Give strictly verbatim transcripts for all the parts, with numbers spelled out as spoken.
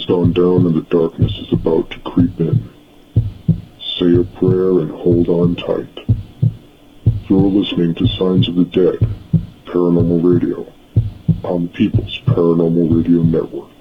gone down and the darkness is about to creep in. Say a prayer and hold on tight. You're listening to Signs of the Dead, Paranormal Radio, on the People's Paranormal Radio Network.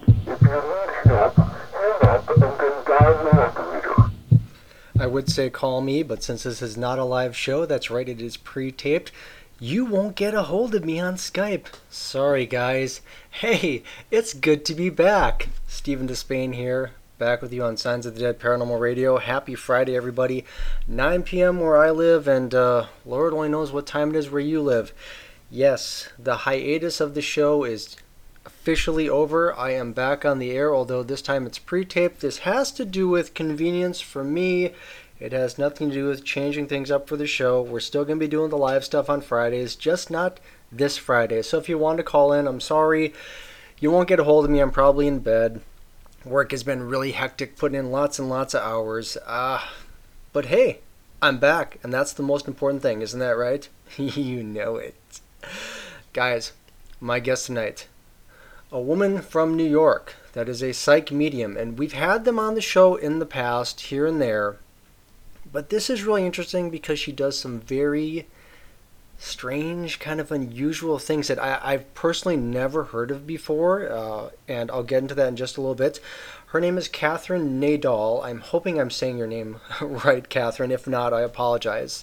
I would say call me, but since this is not a live show, that's right, it is pre-taped, you won't get a hold of me on Skype. Sorry, guys. Hey, it's good to be back. Stephen Despain here, back with you on Signs of the Dead Paranormal Radio. Happy Friday, everybody. nine p.m. where I live, and uh, Lord only knows what time it is where you live. Yes, the hiatus of the show is officially over. I am back on the air, although this time it's pre-taped. This has to do with convenience for me. It has nothing to do with changing things up for the show. We're still going to be doing the live stuff on Fridays, just not this Friday. So if you want to call in, I'm sorry. You won't get a hold of me. I'm probably in bed. Work has been really hectic, putting in lots and lots of hours. Uh, but hey, I'm back, and that's the most important thing, isn't that right? You know it. Guys, my guest tonight, a woman from New York that is a psych medium, and we've had them on the show in the past, here and there. But this is really interesting because she does some very strange, kind of unusual things that I, I've personally never heard of before, uh, and I'll get into that in just a little bit. Her name is Catherine Nadal. I'm hoping I'm saying your name right, Catherine. If not, I apologize.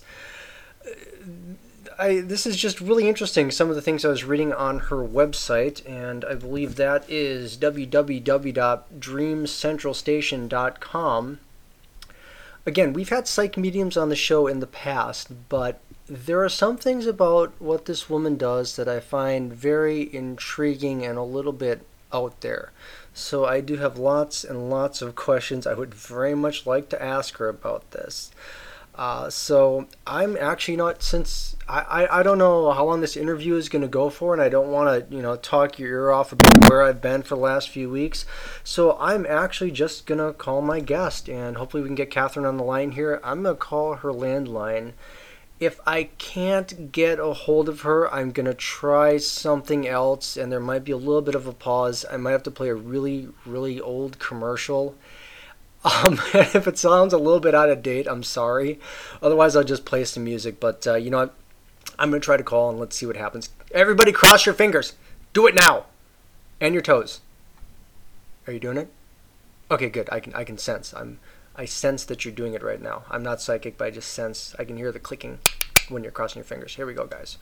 I, this is just really interesting, some of the things I was reading on her website, and I believe that is w w w dot dream central station dot com. Again, we've had psych mediums on the show in the past, but there are some things about what this woman does that I find very intriguing and a little bit out there. So I do have lots and lots of questions I would very much like to ask her about this. Uh, so I'm actually not, since I, I, I don't know how long this interview is going to go for, and I don't want to, you know, talk your ear off about where I've been for the last few weeks. So I'm actually just going to call my guest, and hopefully we can get Catherine on the line here. I'm going to call her landline. If I can't get a hold of her, I'm going to try something else, and there might be a little bit of a pause. I might have to play a really, really old commercial. Um, if it sounds a little bit out of date, I'm sorry. Otherwise, I'll just play some music. But uh, you know what? I'm going to try to call and let's see what happens. Everybody cross your fingers. Do it now. And your toes. Are you doing it? Okay, good. I can I can sense. I'm I sense that you're doing it right now. I'm not psychic, but I just sense. I can hear the clicking when you're crossing your fingers. Here we go, guys.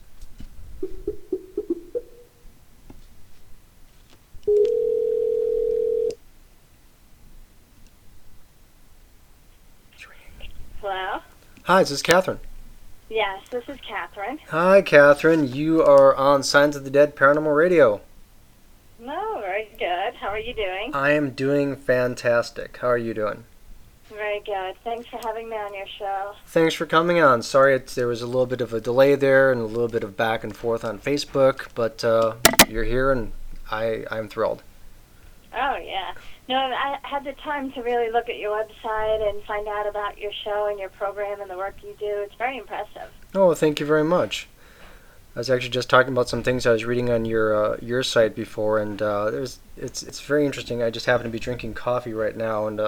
Hello? Hi, this is Catherine. Yes, this is Catherine. Hi, Catherine. You are on Signs of the Dead Paranormal Radio. No, very good. How are you doing? I am doing fantastic. How are you doing? Very good. Thanks for having me on your show. Thanks for coming on. Sorry it's, there was a little bit of a delay there and a little bit of back and forth on Facebook, but uh, you're here and I, I'm thrilled. Oh, yeah. No, I had the time to really look at your website and find out about your show and your program and the work you do. It's very impressive. Oh, thank you very much. I was actually just talking about some things I was reading on your uh, your site before, and uh, there's it's it's very interesting. I just happen to be drinking coffee right now, and uh,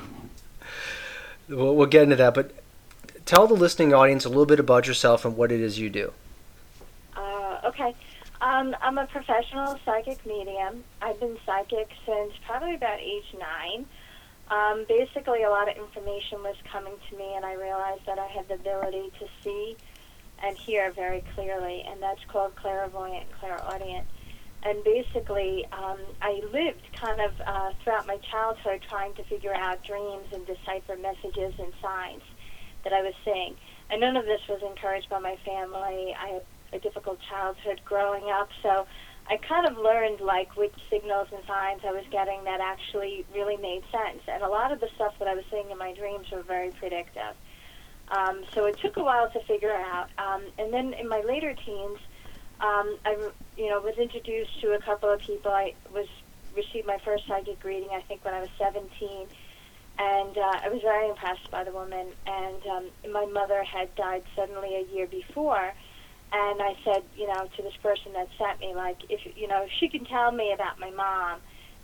we'll, we'll get into that. But tell the listening audience a little bit about yourself and what it is you do. Uh, okay. Um, I'm a professional psychic medium. I've been psychic since probably about age nine. Um, basically, a lot of information was coming to me, and I realized that I had the ability to see and hear very clearly, and that's called clairvoyant, clairaudient. And basically, um, I lived kind of uh, throughout my childhood trying to figure out dreams and decipher messages and signs that I was seeing. And none of this was encouraged by my family. I had a difficult childhood growing up, so I kind of learned like which signals and signs I was getting that actually really made sense. And a lot of the stuff that I was seeing in my dreams were very predictive. Um, so it took a while to figure out. Um, and then in my later teens, um, I you know was introduced to a couple of people. I was received my first psychic reading, I think, when I was seventeen. And uh, I was very impressed by the woman. And um, my mother had died suddenly a year before. And I said, you know, to this person that sent me, like, if, you know, if she can tell me about my mom,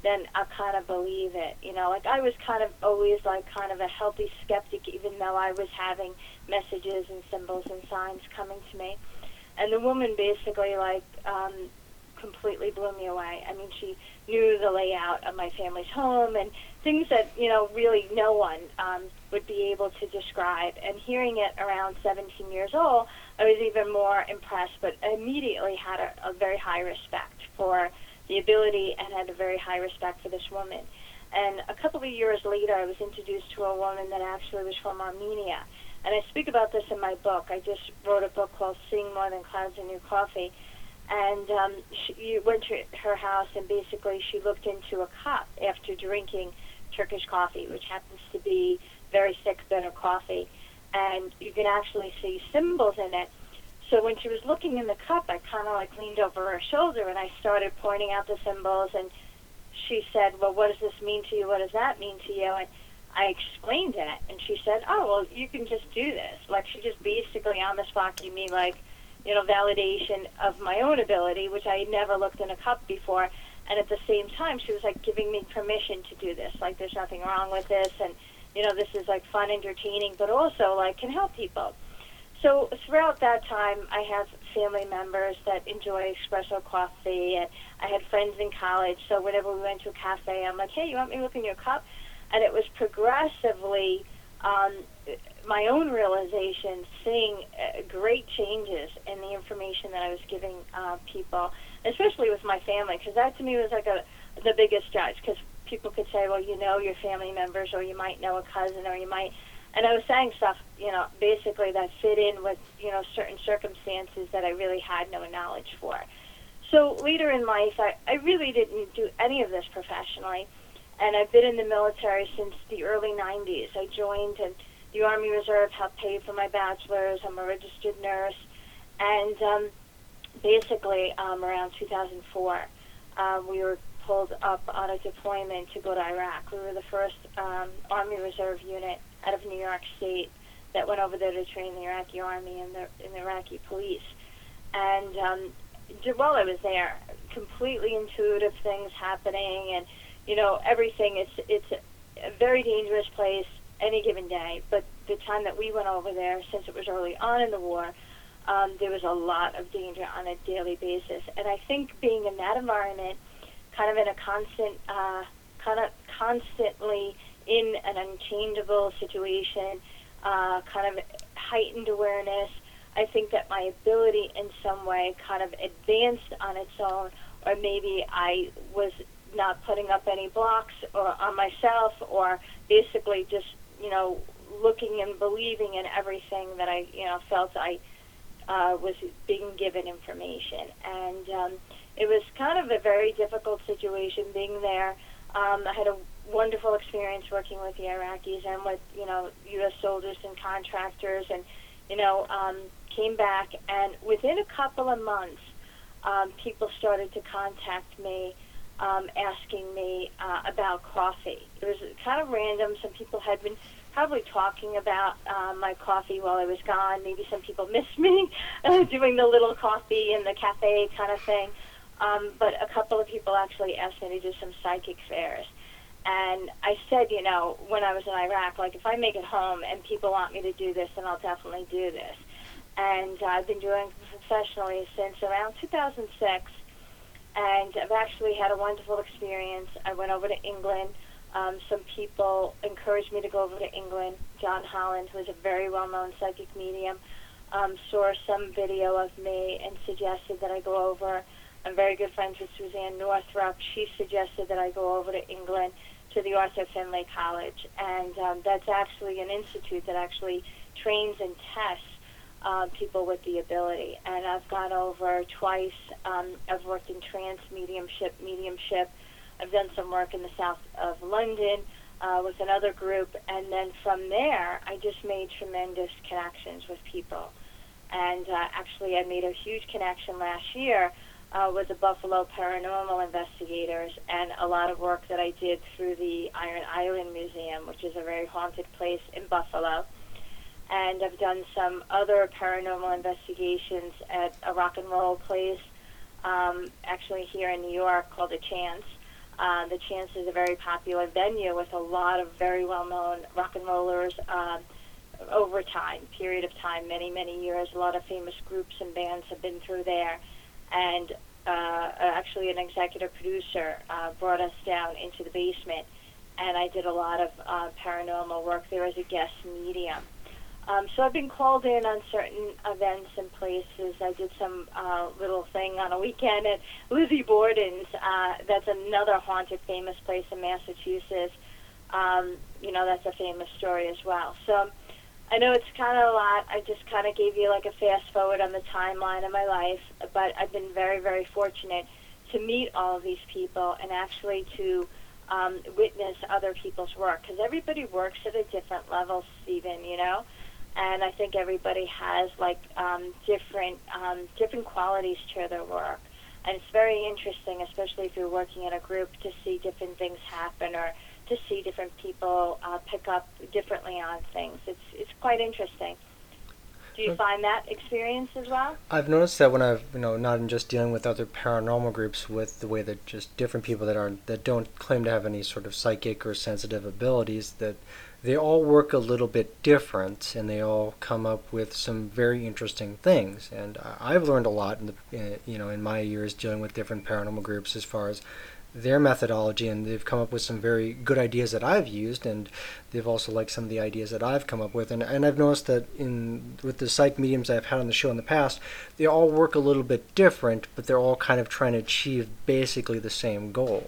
then I'll kind of believe it. You know, like I was kind of always like kind of a healthy skeptic, even though I was having messages and symbols and signs coming to me. And the woman basically like um, completely blew me away. I mean, she knew the layout of my family's home and things that, you know, really no one um, would be able to describe. And hearing it around seventeen years old, I was even more impressed, but I immediately had a, a very high respect for the ability and had a very high respect for this woman. And a couple of years later, I was introduced to a woman that actually was from Armenia. And I speak about this in my book. I just wrote a book called Seeing More Than Clouds and New Coffee. And um, she, you went to her house, and basically she looked into a cup after drinking Turkish coffee, which happens to be very thick, bitter coffee. And you can actually see symbols in it. So when she was looking in the cup, I kind of like leaned over her shoulder, and I started pointing out the symbols. And she said, well, what does this mean to you? What does that mean to you? And I explained it, and she said, oh, well, you can just do this. Like, she just basically on the spot gave me, like, you know, validation of my own ability, which I had never looked in a cup before. And at the same time, she was, like, giving me permission to do this. Like, there's nothing wrong with this, and, you know, this is, like, fun, entertaining, but also, like, can help people. So throughout that time, I have family members that enjoy espresso coffee, and I had friends in college. So whenever we went to a cafe, I'm like, hey, you want me to look in your cup? And it was progressively um, my own realization, seeing uh, great changes in the information that I was giving uh, people, especially with my family, because that to me was like a the biggest judge, because people could say, well, you know your family members, or you might know a cousin, or you might... And I was saying stuff, you know, basically that fit in with, you know, certain circumstances that I really had no knowledge for. So later in life, I, I really didn't do any of this professionally. And I've been in the military since the early nineties. I joined, and the Army Reserve helped pay for my bachelor's. I'm a registered nurse. And um, basically, um, around two thousand four, uh, we were pulled up on a deployment to go to Iraq. We were the first um, Army Reserve unit out of New York State that went over there to train the Iraqi Army and the, and the Iraqi police. And um, while I was there, completely intuitive things happening, and, you know, everything. It's, it's a, a very dangerous place any given day. But the time that we went over there, since it was early on in the war, um, there was a lot of danger on a daily basis. And I think being in that environment, kind of in a constant, uh, kind of constantly in an unchangeable situation, uh, kind of heightened awareness, I think that my ability in some way kind of advanced on its own, or maybe I was not putting up any blocks or on myself, or basically just, you know, looking and believing in everything that I, you know, felt I uh, was being given information. And um, it was kind of a very difficult situation being there. Um, I had a wonderful experience working with the Iraqis and with, you know, U S soldiers and contractors, and, you know, um, came back, and within a couple of months, um, people started to contact me, um, asking me uh, about coffee. It was kind of random. Some people had been probably talking about uh, my coffee while I was gone. Maybe some people missed me uh, doing the little coffee in the cafe kind of thing. Um, but a couple of people actually asked me to do some psychic fairs. And I said, you know, when I was in Iraq, like, if I make it home and people want me to do this, then I'll definitely do this. And uh, I've been doing it professionally since around two thousand six. And I've actually had a wonderful experience. I went over to England. Um, some people encouraged me to go over to England. John Holland, who is a very well-known psychic medium, um, saw some video of me and suggested that I go over. I'm very good friends with Suzanne Northrup. She suggested that I go over to England to the Arthur Findlay College. And um, that's actually an institute that actually trains and tests uh, people with the ability. And I've gone over twice. Um, I've worked in trance mediumship, mediumship. I've done some work in the south of London uh, with another group. And then from there, I just made tremendous connections with people. And uh, actually, I made a huge connection last year Uh, with the Buffalo Paranormal Investigators, and a lot of work that I did through the Iron Island Museum, which is a very haunted place in Buffalo. And I've done some other paranormal investigations at a rock and roll place, um, actually here in New York, called A Chance. Uh, the Chance is a very popular venue with a lot of very well-known rock and rollers um, over time, period of time, many, many years. A lot of famous groups and bands have been through there. And uh, actually an executive producer uh, brought us down into the basement, and I did a lot of uh, paranormal work there as a guest medium. Um, so I've been called in on certain events and places. I did some uh, little thing on a weekend at Lizzie Borden's. Uh, that's another haunted, famous place in Massachusetts. Um, you know, that's a famous story as well. So I know it's kind of a lot. I just kind of gave you like a fast forward on the timeline of my life, but I've been very, very fortunate to meet all of these people and actually to um, witness other people's work, because everybody works at a different level, Stephen, you know? And I think everybody has like um, different um, different qualities to their work, and it's very interesting, especially if you're working in a group, to see different things happen or to see different people uh, pick up differently on things. It's it's quite interesting. Do you find that experience as well? I've noticed that when I've, you know, not in just dealing with other paranormal groups, with the way that just different people that are that don't claim to have any sort of psychic or sensitive abilities, that they all work a little bit different, and they all come up with some very interesting things. And I've learned a lot in the, you know, in my years dealing with different paranormal groups as far as their methodology, and they've come up with some very good ideas that I've used, and they've also liked some of the ideas that I've come up with. And, and I've noticed that in with the psych mediums I've had on the show in the past, they all work a little bit different, but they're all kind of trying to achieve basically the same goal.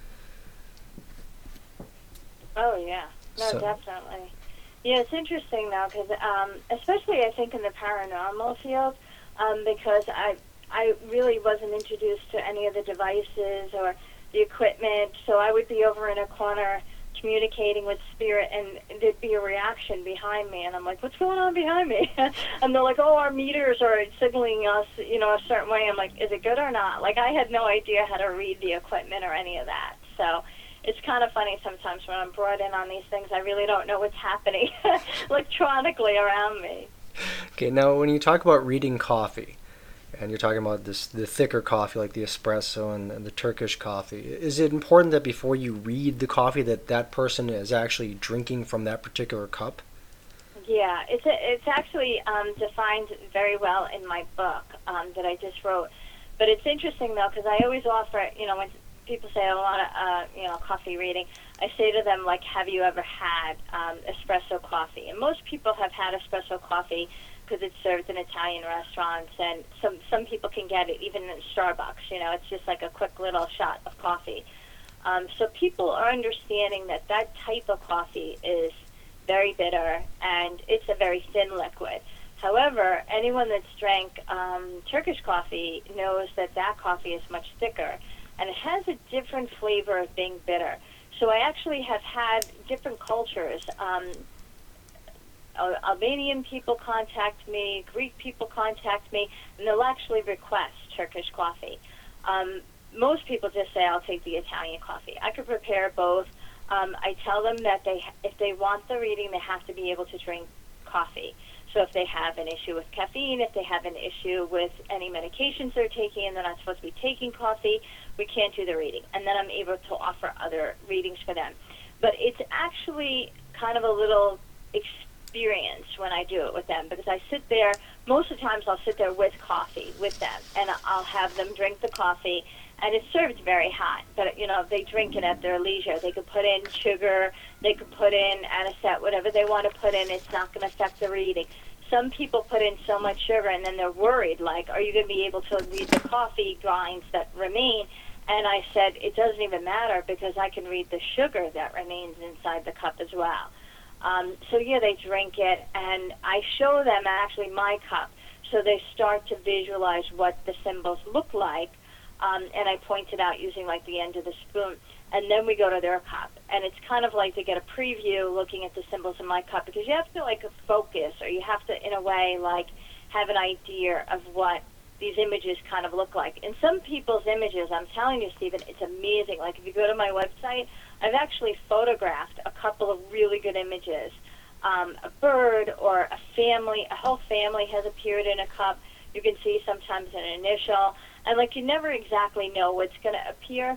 Oh, yeah. No, So- definitely. Yeah, it's interesting, though, because um, especially I think in the paranormal field, um, because I I really wasn't introduced to any of the devices or the equipment, so I would be over in a corner communicating with spirit, and there'd be a reaction behind me, and I'm like, what's going on behind me? And they're like, oh, our meters are signaling us, you know, a certain way. I'm like, is it good or not? Like, I had no idea how to read the equipment or any of that. So it's kind of funny sometimes when I'm brought in on these things, I really don't know what's happening electronically around me. Okay, now when you talk about reading coffee, and you're talking about this the thicker coffee like the espresso and, and the Turkish coffee, is it important that before you read the coffee that that person is actually drinking from that particular cup? Yeah, it's a, it's actually um, defined very well in my book um, that I just wrote. But it's interesting, though, because I always offer, you know, when people say I want a, uh, you know, coffee reading, I say to them, like, have you ever had um, espresso coffee? And most people have had espresso coffee because it's served in Italian restaurants, and some some people can get it even in Starbucks. You know, it's just like a quick little shot of coffee. Um, so people are understanding that that type of coffee is very bitter, and it's a very thin liquid. However, anyone that's drank um, Turkish coffee knows that that coffee is much thicker, and it has a different flavor of being bitter. So I actually have had different cultures. Um, Al- Albanian people contact me, Greek people contact me, and they'll actually request Turkish coffee. Um, most people just say, I'll take the Italian coffee. I could prepare both. Um, I tell them that they, if they want the reading, they have to be able to drink coffee. So if they have an issue with caffeine, if they have an issue with any medications they're taking and they're not supposed to be taking coffee, we can't do the reading. And then I'm able to offer other readings for them. But it's actually kind of a little experience when I do it with them, because I sit there, most of the times I'll sit there with coffee with them, and I'll have them drink the coffee, and it's served very hot, but, you know, they drink it at their leisure. They could put in sugar, they could put in anisette, whatever they want to put in, it's not going to affect the reading. Some people put in so much sugar, and then they're worried, like, are you going to be able to read the coffee grinds that remain? And I said, it doesn't even matter, because I can read the sugar that remains inside the cup as well. Um, so, yeah, they drink it, and I show them actually my cup, so they start to visualize what the symbols look like, um, and I point it out using, like, the end of the spoon, and then we go to their cup. And it's kind of like to get a preview looking at the symbols in my cup, because you have to, like, focus, or you have to, in a way, like, have an idea of what these images kind of look like. In some people's images, I'm telling you, Stephen, it's amazing. Like, if you go to my website, I've actually photographed a couple of really good images. Um, a bird or a family, a whole family has appeared in a cup. You can see sometimes an initial. And, like, you never exactly know what's going to appear.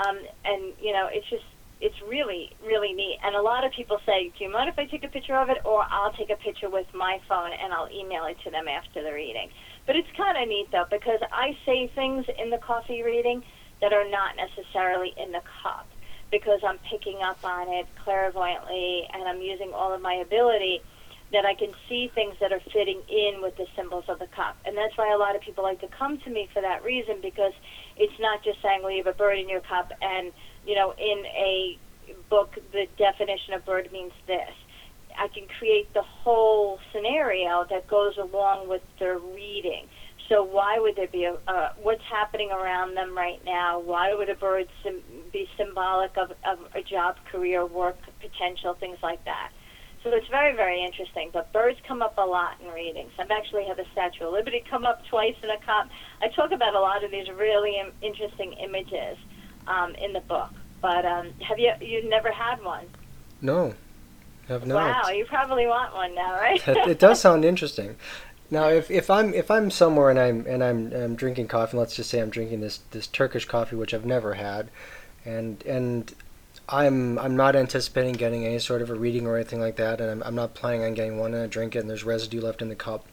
Um, and, you know, it's just, it's really, really neat. And a lot of people say, do you mind if I take a picture of it? Or I'll take a picture with my phone and I'll email it to them after the reading. But it's kind of neat, though, because I say things in the coffee reading that are not necessarily in the cup, because I'm picking up on it clairvoyantly and I'm using all of my ability that I can see things that are fitting in with the symbols of the cup. And that's why a lot of people like to come to me for that reason, because it's not just saying, well, you have a bird in your cup and, you know, in a book, the definition of bird means this. I can create the whole scenario that goes along with the reading. So why would there be a, uh, what's happening around them right now? Why would a bird sim- be symbolic of, of a job, career, work potential, things like that? So it's very, very interesting. But birds come up a lot in readings. I've actually had the Statue of Liberty come up twice in a cup. I talk about a lot of these really im- interesting images um, in the book. But um, have you you never had one? No, have not. Wow, you probably want one now, right? it, it does sound interesting. Now, if, if I'm if I'm somewhere and I'm and I'm, I'm drinking coffee, let's just say I'm drinking this, this Turkish coffee, which I've never had, and and I'm I'm not anticipating getting any sort of a reading or anything like that, and I'm I'm not planning on getting one, and I drink it, and there's residue left in the cup.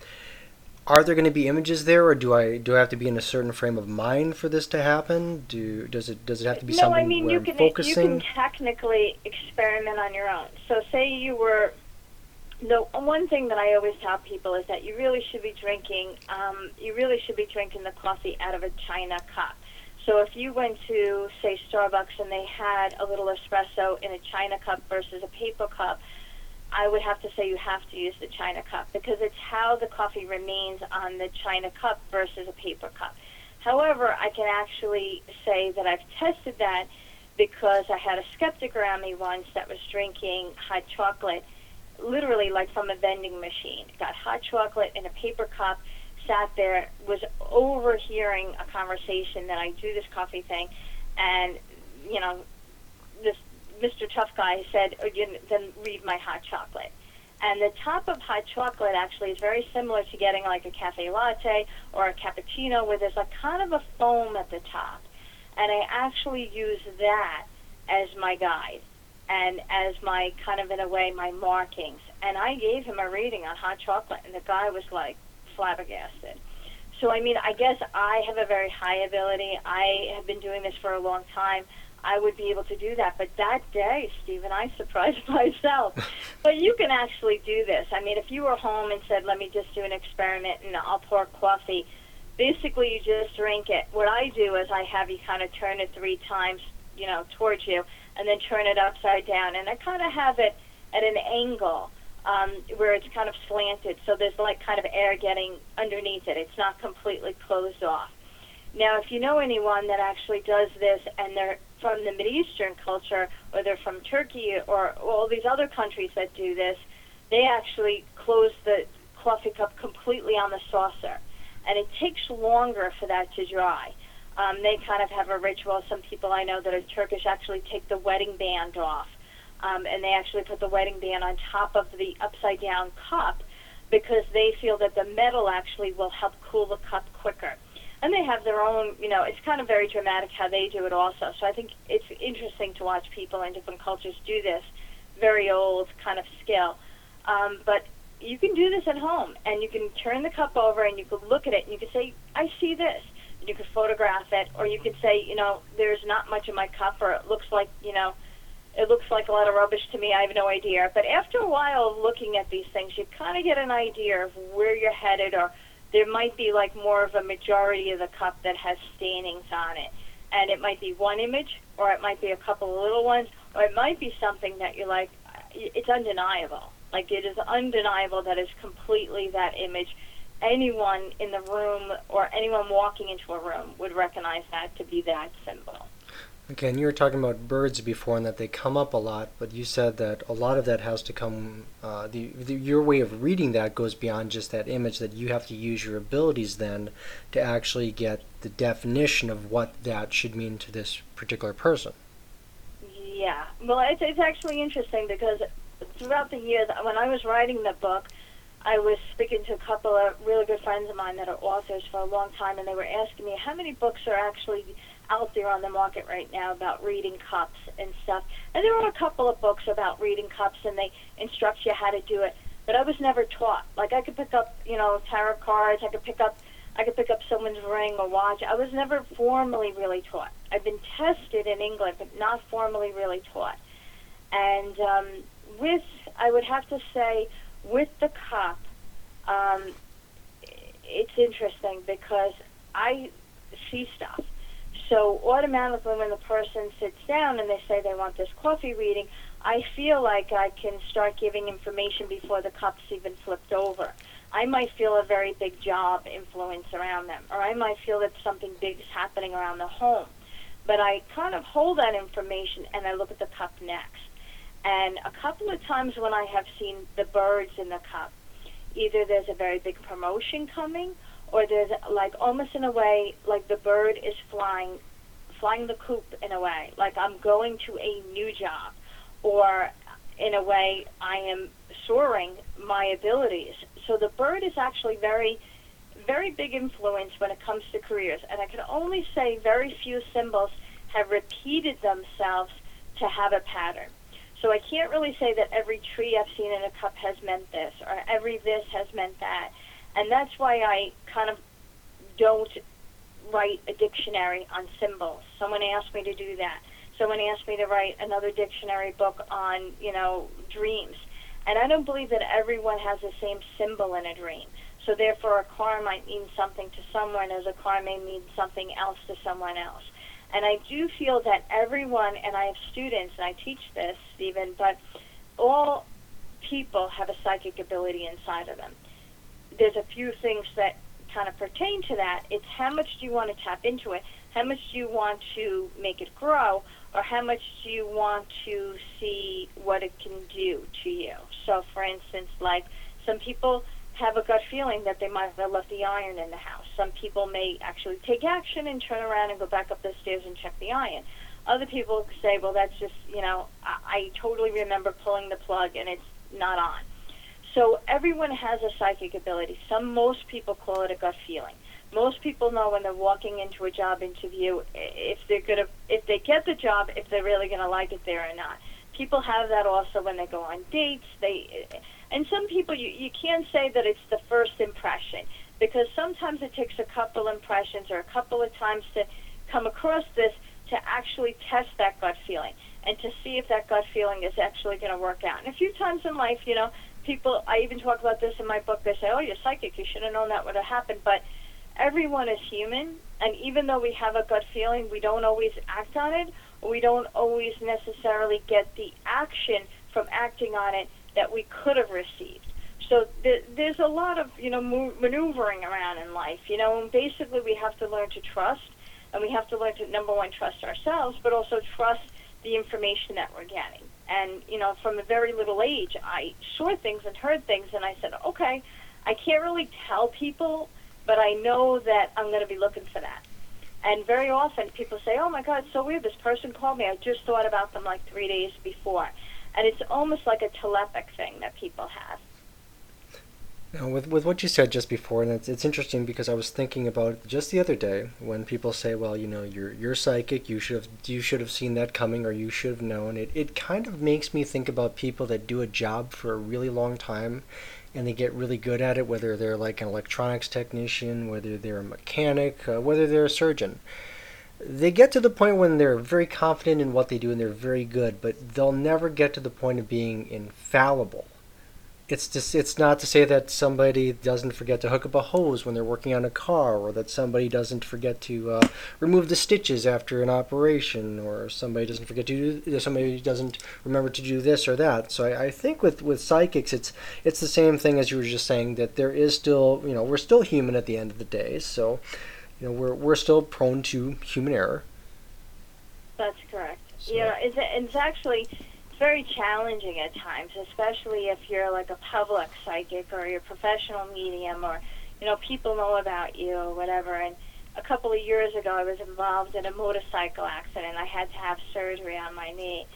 Are there going to be images there, or do I do I have to be in a certain frame of mind for this to happen? Do does it does it have to be no, something I mean, where you I'm can, focusing? you can technically experiment on your own. So say you were, the one thing that I always tell people is that you really should be drinking, um, you really should be drinking the coffee out of a china cup. So if you went to, say, Starbucks and they had a little espresso in a china cup versus a paper cup, I would have to say you have to use the china cup, because it's how the coffee remains on the china cup versus a paper cup. However, I can actually say that I've tested that, because I had a skeptic around me once that was drinking hot chocolate, literally like from a vending machine. Got hot chocolate in a paper cup, sat there, was overhearing a conversation that I do this coffee thing, and, you know, this Mister Tough Guy said, oh, you, then read my hot chocolate. And the top of hot chocolate actually is very similar to getting like a cafe latte or a cappuccino, where there's like kind of a foam at the top. And I actually use that as my guide and as my kind of, in a way, my markings. And I gave him a reading on hot chocolate, and the guy was like flabbergasted. So, I mean, I guess I have a very high ability. I have been doing this for a long time. I would be able to do that. But that day, Stephen, I surprised myself. But you can actually do this. I mean, if you were home and said, let me just do an experiment and I'll pour coffee, basically you just drink it. What I do is I have you kind of turn it three times, you know, towards you, and then turn it upside down. And I kind of have it at an angle um, where it's kind of slanted, so there's like kind of air getting underneath it. It's not completely closed off. Now, if you know anyone that actually does this and they're from the Mideastern culture, or they're from Turkey, or all these other countries that do this, they actually close the coffee cup completely on the saucer. And it takes longer for that to dry. Um, they kind of have a ritual. Some people I know that are Turkish actually take the wedding band off, um, and they actually put the wedding band on top of the upside-down cup, because they feel that the metal actually will help cool the cup quicker. And they have their own, you know, it's kind of very dramatic how they do it also. So I think it's interesting to watch people in different cultures do this very old kind of skill. Um, but you can do this at home, and you can turn the cup over and you can look at it and you can say, I see this. And you can photograph it, or you could say, you know, there's not much in my cup, or it looks like, you know, it looks like a lot of rubbish to me. I have no idea. But after a while of looking at these things, you kind of get an idea of where you're headed, or there might be like more of a majority of the cup that has stainings on it. And it might be one image, or it might be a couple of little ones, or it might be something that you're like, it's undeniable. Like, it is undeniable that it's completely that image. Anyone in the room or anyone walking into a room would recognize that to be that symbol. Okay, and you were talking about birds before and that they come up a lot, but you said that a lot of that has to come, uh, the, the your way of reading that goes beyond just that image, that you have to use your abilities then to actually get the definition of what that should mean to this particular person. Yeah, well, it's, it's actually interesting, because throughout the years, when I was writing the book, I was speaking to a couple of really good friends of mine that are authors for a long time, and they were asking me how many books are actually out there on the market right now about reading cups and stuff. And there are a couple of books about reading cups, and they instruct you how to do it. But I was never taught. Like, I could pick up, you know, tarot cards. I could pick up, I could pick up someone's ring or watch. I was never formally really taught. I've been tested in England, but not formally really taught. And um, with, I would have to say, with the cup, um, it's interesting because I see stuff. So automatically when the person sits down and they say they want this coffee reading, I feel like I can start giving information before the cup's even flipped over. I might feel a very big job influence around them, or I might feel that something big is happening around the home. But I kind of hold that information and I look at the cup next. And a couple of times when I have seen the birds in the cup, either there's a very big promotion coming, or there's like almost in a way like the bird is flying, flying the coop in a way, like I'm going to a new job, or in a way I am soaring my abilities. So the bird is actually very, very big influence when it comes to careers. And I can only say very few symbols have repeated themselves to have a pattern. So I can't really say that every tree I've seen in a cup has meant this, or every this has meant that. And that's why I kind of don't write a dictionary on symbols. Someone asked me to do that. Someone asked me to write another dictionary book on, you know, dreams. And I don't believe that everyone has the same symbol in a dream. So therefore a car might mean something to someone as a car may mean something else to someone else. And I do feel that everyone, and I have students, and I teach this, Stephen, but all people have a psychic ability inside of them. There's a few things that kind of pertain to that. It's how much do you want to tap into it, how much do you want to make it grow, or how much do you want to see what it can do to you. So, for instance, like some people have a gut feeling that they might have left the iron in the house. Some people may actually take action and turn around and go back up the stairs and check the iron. Other people say, well, that's just, you know, I, I totally remember pulling the plug and it's not on. So everyone has a psychic ability. Some, most people call it a gut feeling. Most people know when they're walking into a job interview if they're gonna, if they get the job, if they're really gonna like it there or not. People have that also when they go on dates. They, and some people, you, you can't say that it's the first impression, because sometimes it takes a couple impressions or a couple of times to come across this to actually test that gut feeling and to see if that gut feeling is actually going to work out. And a few times in life, you know, people, I even talk about this in my book, they say, oh, you're psychic, you should have known that would have happened. But everyone is human, and even though we have a gut feeling, we don't always act on it, or we don't always necessarily get the action from acting on it that we could have received. So th- there's a lot of, you know, mo- maneuvering around in life, you know, and basically we have to learn to trust, and we have to learn to, number one, trust ourselves, but also trust the information that we're getting. And, you know, from a very little age, I saw things and heard things, and I said, okay, I can't really tell people, but I know that I'm going to be looking for that. And very often people say, oh, my God, it's so weird. This person called me. I just thought about them like three days before. And it's almost like a telepathic thing that people have. Now, with with what you said just before, and it's, it's interesting because I was thinking about it just the other day when people say, well, you know, you're you're psychic, you should have you should have seen that coming, or you should have known. It it kind of makes me think about people that do a job for a really long time, and they get really good at it, whether they're like an electronics technician, whether they're a mechanic, uh, whether they're a surgeon. They get to the point when they're very confident in what they do and they're very good, but they'll never get to the point of being infallible. It's just, it's not to say that somebody doesn't forget to hook up a hose when they're working on a car, or that somebody doesn't forget to uh, remove the stitches after an operation, or somebody doesn't forget to do, somebody doesn't remember to do this or that. So I, I think with, with psychics, it's it's the same thing as you were just saying, that there is still, you know, we're still human at the end of the day. So, you know, we're we're still prone to human error. That's correct. So. You know, it's, it's actually very challenging at times, especially if you're like a public psychic or you're a professional medium, or, you know, people know about you or whatever. And a couple of years ago, I was involved in a motorcycle accident. I had to have surgery on my knee.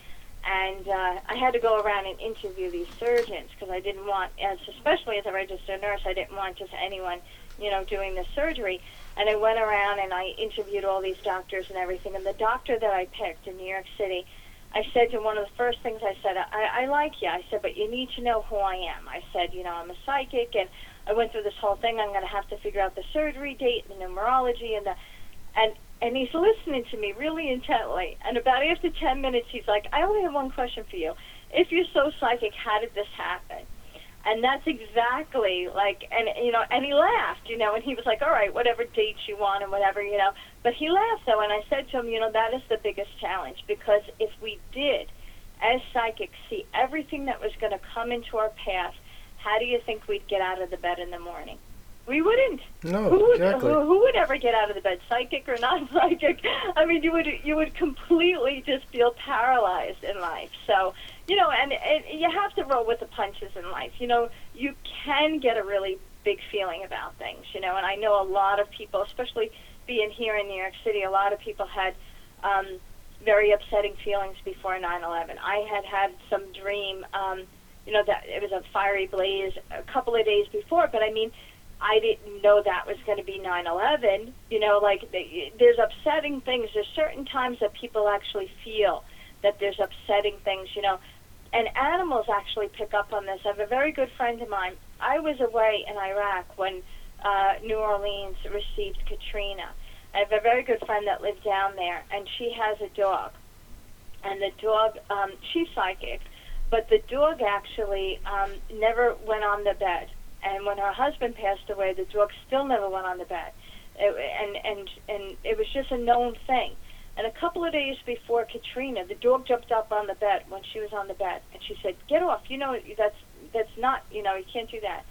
And uh, I had to go around and interview these surgeons because I didn't want, as especially as a registered nurse, I didn't want just anyone, you know, doing the surgery. And I went around and I interviewed all these doctors and everything. And the doctor that I picked in New York City, I said to him, one of the first things I said, I, I like you. I said, but you need to know who I am. I said, you know, I'm a psychic, and I went through this whole thing. I'm going to have to figure out the surgery date, the numerology, and the, and and he's listening to me really intently. And about after ten minutes, he's like, I only have one question for you. If you're so psychic, how did this happen? And that's exactly like, and, you know, and he laughed, you know, and he was like, all right, whatever dates you want and whatever, you know. But he laughed, though, and I said to him, you know, that is the biggest challenge, because if we did, as psychics, see everything that was going to come into our path, how do you think we'd get out of the bed in the morning? We wouldn't. No, who would, exactly. Who, who would ever get out of the bed, psychic or non-psychic? I mean, you would you would completely just feel paralyzed in life. So, you know, and, and you have to roll with the punches in life. You know, you can get a really big feeling about things, you know, and I know a lot of people, especially being here in New York City, a lot of people had um, very upsetting feelings before nine eleven. I had had some dream, um, you know, that it was a fiery blaze a couple of days before, but I mean, I didn't know that was going to be nine eleven. You know, like there's upsetting things. There's certain times that people actually feel that there's upsetting things, you know, and animals actually pick up on this. I have a very good friend of mine. I was away in Iraq when uh, New Orleans received Katrina. I have a very good friend that lived down there, and she has a dog. And the dog, um, she's psychic, but the dog actually um, never went on the bed. And when her husband passed away, the dog still never went on the bed. It, and, and, and it was just a known thing. And a couple of days before Katrina, the dog jumped up on the bed when she was on the bed. And she said, get off. You know, that's that's not, you know, you can't do that.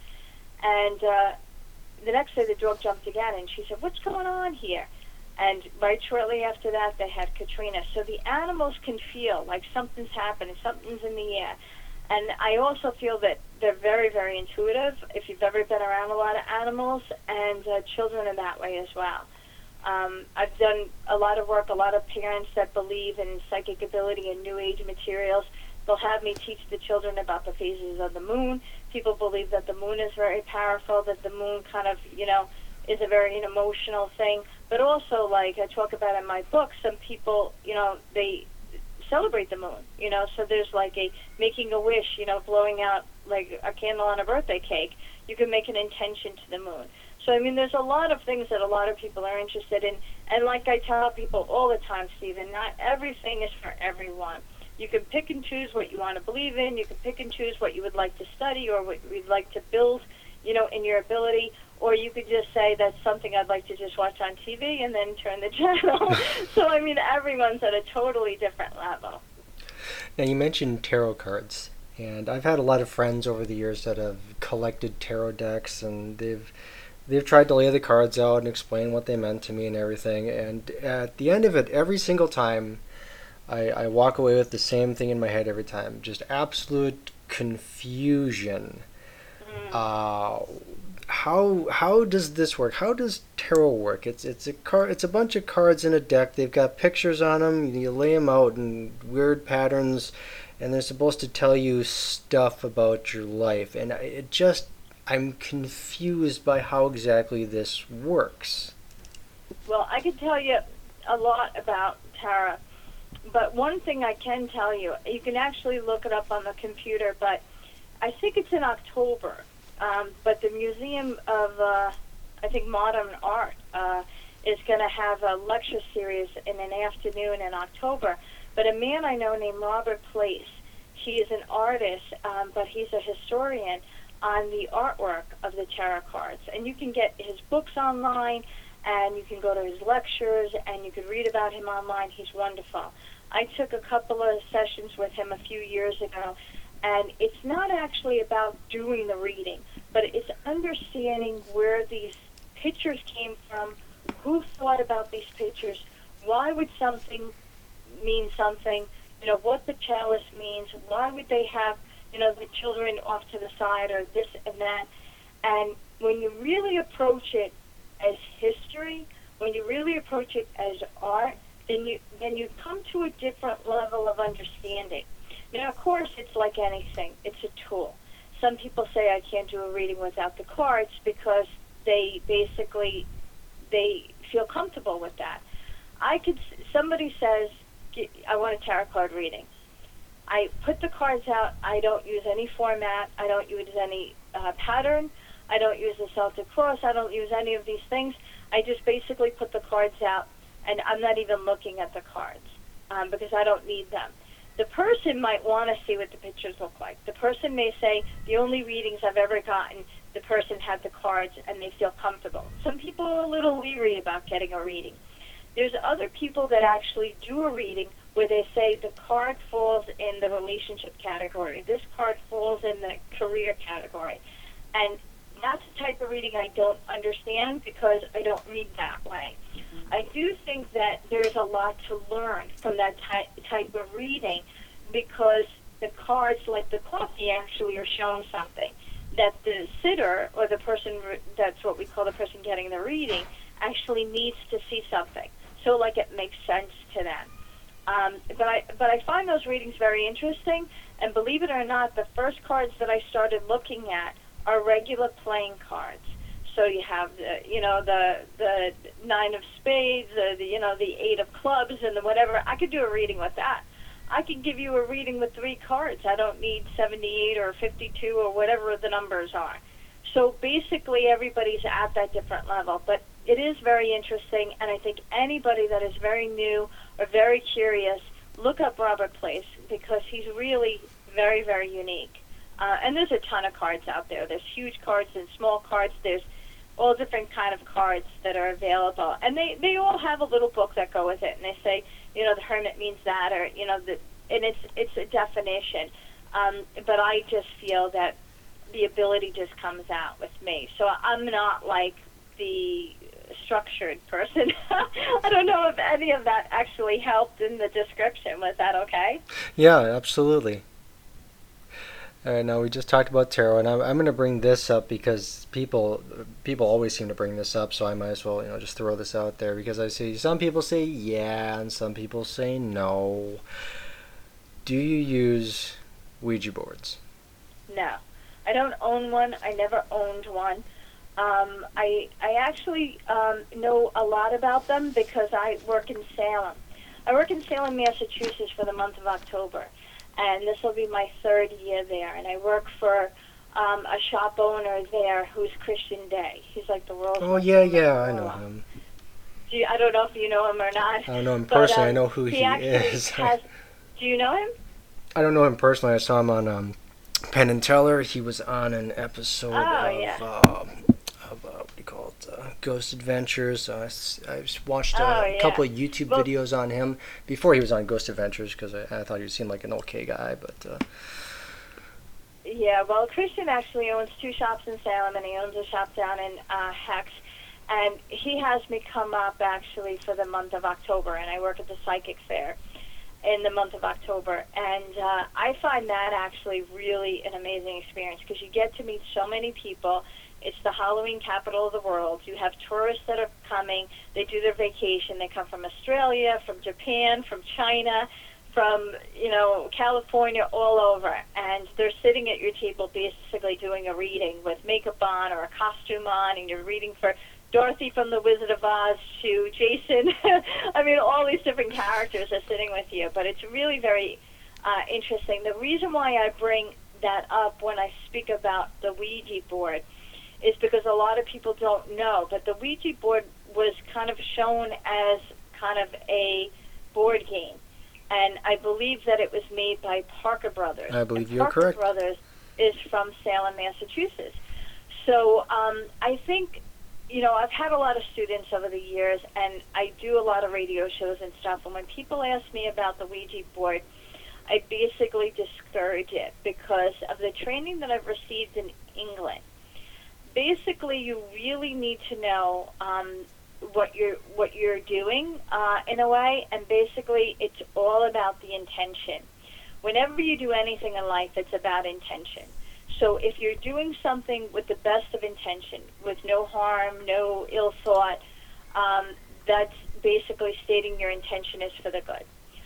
And uh, the next day, the dog jumped again. And she said, what's going on here? And right shortly after that, they had Katrina. So the animals can feel like something's happening, something's in the air. And I also feel that they're very, very intuitive, if you've ever been around a lot of animals, and uh, children are that way as well. Um, I've done a lot of work, a lot of parents that believe in psychic ability and New Age materials. They'll have me teach the children about the phases of the moon. People believe that the moon is very powerful, that the moon kind of, you know, is a very an emotional thing. But also, like I talk about in my book, some people, you know, they celebrate the moon, you know, so there's like a making a wish, you know, blowing out like a candle on a birthday cake. You can make an intention to the moon. So, I mean, there's a lot of things that a lot of people are interested in. And like I tell people all the time, Stephen, not everything is for everyone. You can pick and choose what you want to believe in. You can pick and choose what you would like to study or what you'd like to build, you know, in your ability. Or you could just say that's something I'd like to just watch on T V and then turn the channel. So, I mean, everyone's at a totally different level. Now, you mentioned tarot cards. And I've had a lot of friends over the years that have collected tarot decks, and they've they've tried to lay the cards out and explain what they meant to me and everything. And at the end of it, every single time, I, I walk away with the same thing in my head every time. Just absolute confusion. Mm. Uh, how how does this work? How does tarot work? It's it's a card. It's a bunch of cards in a deck. They've got pictures on them. You, you lay them out in weird patterns, and they're supposed to tell you stuff about your life. And it just, I'm confused by how exactly this works. Well, I could tell you a lot about tarot, but one thing I can tell you, you can actually look it up on the computer, but I think it's in October. Um, but the Museum of, uh, I think, Modern Art uh, is going to have a lecture series in an afternoon in October. But a man I know named Robert Place, he is an artist, um, but he's a historian on the artwork of the tarot cards. And you can get his books online, and you can go to his lectures, and you can read about him online. He's wonderful. I took a couple of sessions with him a few years ago, and it's not actually about doing the reading, but it's understanding where these pictures came from, who thought about these pictures, why would something mean something, you know, what the chalice means, why would they have, you know, the children off to the side or this and that. And when you really approach it as history, when you really approach it as art, then you then you come to a different level of understanding. like anything. It's a tool. Some people say I can't do a reading without the cards because they basically, they feel comfortable with that. I could, somebody says, I want a tarot card reading. I put the cards out. I don't use any format. I don't use any uh, pattern. I don't use the Celtic cross. I don't use any of these things. I just basically put the cards out, and I'm not even looking at the cards um, because I don't need them. The person might want to see what the pictures look like. The person may say, the only readings I've ever gotten, the person had the cards and they feel comfortable. Some people are a little leery about getting a reading. There's other people that actually do a reading where they say the card falls in the relationship category. This card falls in the career category. And that's the type of reading I don't understand because I don't read that way. Mm-hmm. I do think that there's a lot to learn from that ty- type of reading because the cards, like the coffee, actually are showing something that the sitter or the person, that's what we call the person getting the reading, actually needs to see something. So like it makes sense to them. Um, but I but I find those readings very interesting, and believe it or not, the first cards that I started looking at are regular playing cards. So you have the you know the the nine of spades, the, the you know the eight of clubs, and the whatever. I could do a reading with that. I could give you a reading with three cards. I don't need seventy-eight or fifty-two or whatever the numbers are. So basically, everybody's at that different level, but it is very interesting, and I think anybody that is very new or very curious, look up Robert Place because he's really very, very unique. Uh, and there's a ton of cards out there. There's huge cards and small cards. There's all different kind of cards that are available. And they, they all have a little book that go with it, and they say, you know, the hermit means that, or, you know, the, and it's, it's a definition. Um, but I just feel that the ability just comes out with me. So I'm not like the structured person. I don't know if any of that actually helped in the description. Was that okay? Yeah, absolutely. All right, now we just talked about tarot, and I'm, I'm going to bring this up because people people always seem to bring this up, so I might as well, you know, just throw this out there because I see some people say yeah, and some people say no. Do you use Ouija boards? No. I don't own one. I never owned one. Um, I I actually um, know a lot about them because I work in Salem. I work in Salem, Massachusetts for the month of October, and this will be my third year there. And I work for um, a shop owner there who's Christian Day. He's like the world's Oh, most yeah, famous yeah, I gorilla. know him. Do you, I don't know if you know him or not. I don't know him but, personally. um, I know who he, he actually is. has, do you know him? I don't know him personally. I saw him on um, Penn and Teller. He was on an episode Oh, of... yeah. Um, of, uh, what do you call it, uh, Ghost Adventures. Uh, I watched uh, Oh, a yeah. couple of YouTube Well- videos on him before he was on Ghost Adventures because I, I thought he seemed like an okay guy, but uh, Yeah, well, Christian actually owns two shops in Salem, and he owns a shop down in uh, Hex. And he has me come up, actually, for the month of October, and I work at the Psychic Fair in the month of October. And uh, I find that actually really an amazing experience because you get to meet so many people. It's the Halloween capital of the world. You have tourists that are coming. They do their vacation. They come from Australia, from Japan, from China, from, you know, California, all over. And they're sitting at your table basically doing a reading with makeup on or a costume on, and you're reading for Dorothy from The Wizard of Oz to Jason. I mean, all these different characters are sitting with you. But it's really very uh, interesting. The reason why I bring that up when I speak about the Ouija board is because a lot of people don't know, but the Ouija board was kind of shown as kind of a board game. And I believe that it was made by Parker Brothers. I believe and you're Parker correct. Brothers is from Salem, Massachusetts. So um, I think, you know, I've had a lot of students over the years, and I do a lot of radio shows and stuff, and when people ask me about the Ouija board, I basically discourage it because of the training that I've received in England. Basically, you really need to know um, what you're what you're doing uh, in a way, and basically, it's all about the intention. Whenever you do anything in life, it's about intention. So if you're doing something with the best of intention, with no harm, no ill thought, um, that's basically stating your intention is for the good.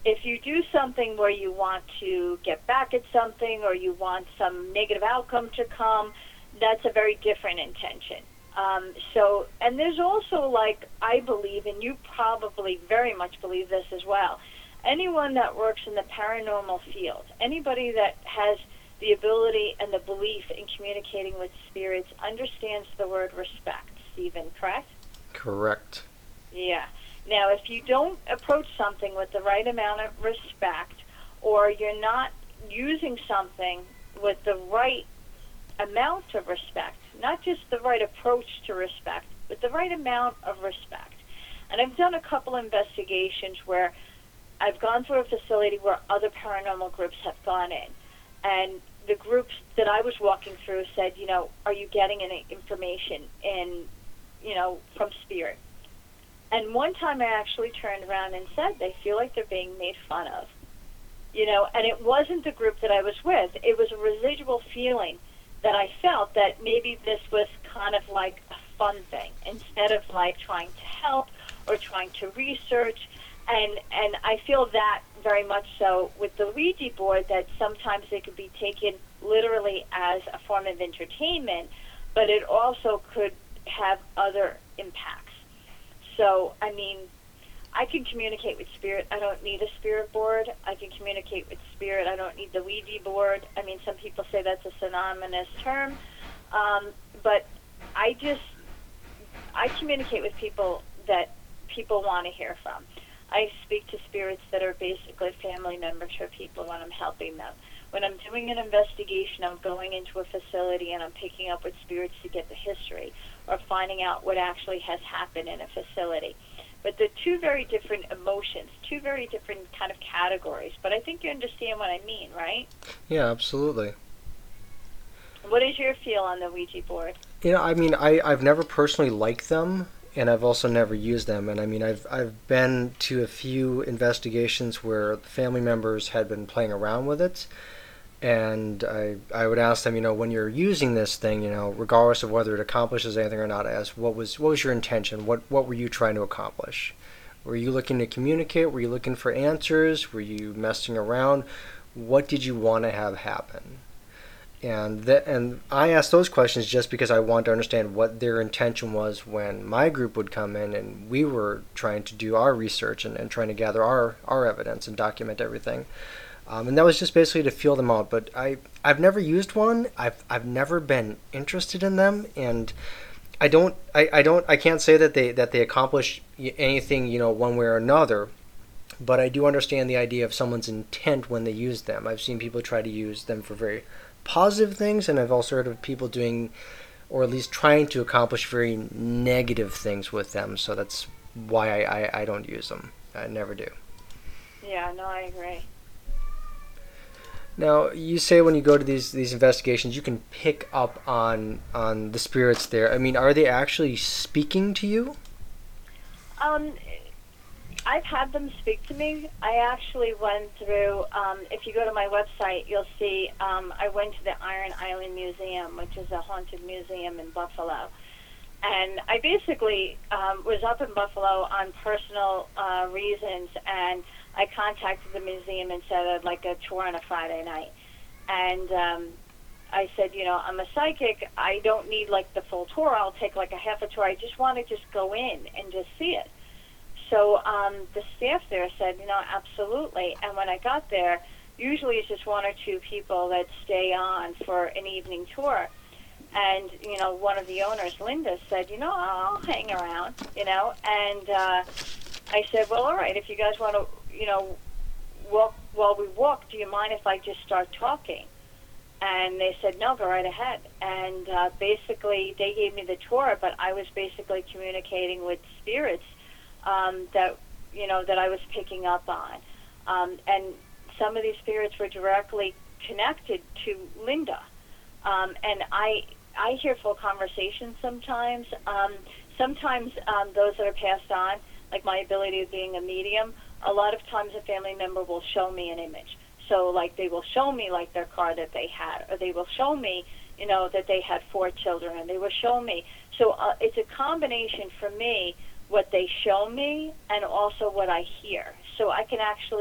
if you do something where you want to get back at something or you want some negative outcome to come, that's a very different intention. Um, so, and there's also, like, I believe, and you probably very much believe this as well, anyone that works in the paranormal field, anybody that has the ability and the belief in communicating with spirits understands the word respect. Stephen, correct? Correct. Yeah. Now, if you don't approach something with the right amount of respect, or you're not using something with the right amount of respect, not just the right approach to respect, but the right amount of respect. And I've done a couple investigations where I've gone through a facility where other paranormal groups have gone in, and the groups that I was walking through said, you know, are you getting any information in, you know, from spirit? And one time I actually turned around and said, they feel like they're being made fun of. You know, and it wasn't the group that I was with. It was a residual feeling that I felt that maybe this was kind of like a fun thing instead of like trying to help or trying to research. And and I feel that very much so with the Ouija board, that sometimes it could be taken literally as a form of entertainment, but it also could have other impacts. So, I mean, I can communicate with spirit. I don't need a spirit board. I can communicate with spirit. I don't need the Ouija board. I mean, some people say that's a synonymous term. Um, but I just, I communicate with people that people want to hear from. I speak to spirits that are basically family members or people when I'm helping them. When I'm doing an investigation, I'm going into a facility and I'm picking up with spirits to get the history or finding out what actually has happened in a facility. But they're two very different emotions, two very different kind of categories. But I think you understand what I mean, right? Yeah, absolutely. What is your feel on the Ouija board? You know, I mean, I, I've never personally liked them, and I've also never used them. And I mean, I've I've been to a few investigations where family members had been playing around with it. And I I would ask them, you know, when you're using this thing, you know, regardless of whether it accomplishes anything or not, I ask, what was what was your intention? What what were you trying to accomplish? Were you looking to communicate? Were you looking for answers? Were you messing around? What did you want to have happen? And that and I ask those questions just because I want to understand what their intention was when my group would come in and we were trying to do our research and, and trying to gather our, our evidence and document everything. Um, and that was just basically to feel them out. But I, I've never used one. I've, I've never been interested in them, and I don't, I, I don't, I can't say that they, that they accomplish anything, you know, one way or another. But I do understand the idea of someone's intent when they use them. I've seen people try to use them for very positive things, and I've also heard of people doing, or at least trying to accomplish very negative things with them. So that's why I, I, I don't use them. I never do. Yeah, no, I agree. Now, you say when you go to these these investigations, you can pick up on on the spirits there. I mean, are they actually speaking to you? Um, I've had them speak to me. I actually went through, um, if you go to my website, you'll see um, I went to the Iron Island Museum, which is a haunted museum in Buffalo. And I basically um, was up in Buffalo on personal uh, reasons, and I contacted the museum and said I'd like a tour on a Friday night. And um, I said, you know, I'm a psychic. I don't need like the full tour. I'll take like a half a tour. I just want to just go in and just see it. So um, the staff there said, you know, absolutely. And when I got there, usually it's just one or two people that stay on for an evening tour. And, you know, one of the owners, Linda, said, you know, I'll hang around, you know. And uh, I said, well, all right, if you guys want to, you know, walk while we walk, do you mind if I just start talking? And they said, no, go right ahead. And uh, basically they gave me the tour, but I was basically communicating with spirits um, that, you know, that I was picking up on. Um, and some of these spirits were directly connected to Linda. Um, and I I hear full conversations sometimes. Um, sometimes um, those that are passed on, like my ability of being a medium, a lot of times a family member will show me an image. So, like, they will show me, like, their car that they had, or they will show me, you know, that they had four children, and they will show me. So uh, it's a combination for me, what they show me and also what I hear. So I can actually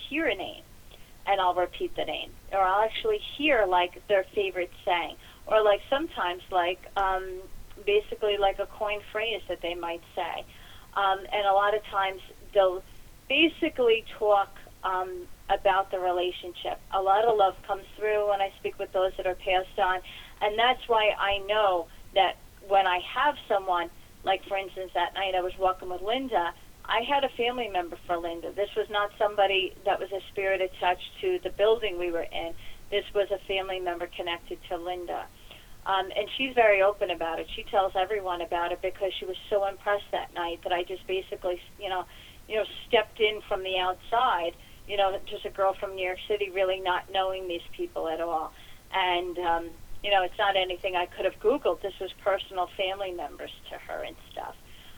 hear a name, and I'll repeat the name, or I'll actually hear like their favorite saying, or like sometimes like um, basically like a coin phrase that they might say, um, and a lot of times they'll basically talk um, about the relationship. A lot of love comes through when I speak with those that are passed on, and that's why I know that when I have someone, like for instance that night I was walking with Linda, I had a family member for Linda. This was not somebody that was a spirit attached to the building we were in. This was a family member connected to Linda. Um, and she's very open about it. She tells everyone about it because she was so impressed that night that I just basically, you know, you know, stepped in from the outside, you know, just a girl from New York City really not knowing these people at all. And, um, you know, it's not anything I could have Googled. This was personal family members to her and stuff.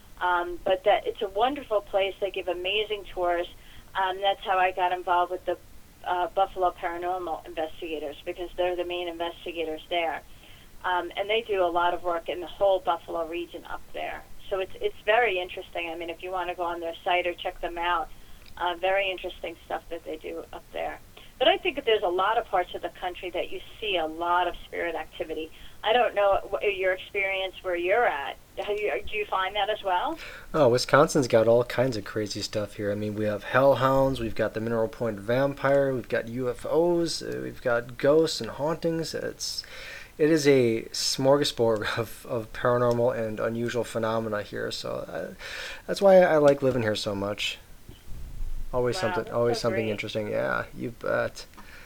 Um, but that it's a wonderful place. They give amazing tours. Um, that's how I got involved with the uh, Buffalo Paranormal Investigators, because they're the main investigators there. Um, and they do a lot of work in the whole Buffalo region up there. So it's it's very interesting. I mean, if you want to go on their site or check them out, uh, very interesting stuff that they do up there. But I think that there's a lot of parts of the country that you see a lot of spirit activity. I don't know what your experience where you're at. Have you, do you find that as well? Oh, Wisconsin's got all kinds of crazy stuff here. I mean, we have hellhounds, we've got the Mineral Point Vampire, we've got U F Os, uh, we've got ghosts and hauntings. It's it is a smorgasbord of, of paranormal and unusual phenomena here. So I, that's why I like living here so much. Always Wow, something, that's always so something great. interesting. Yeah, you bet.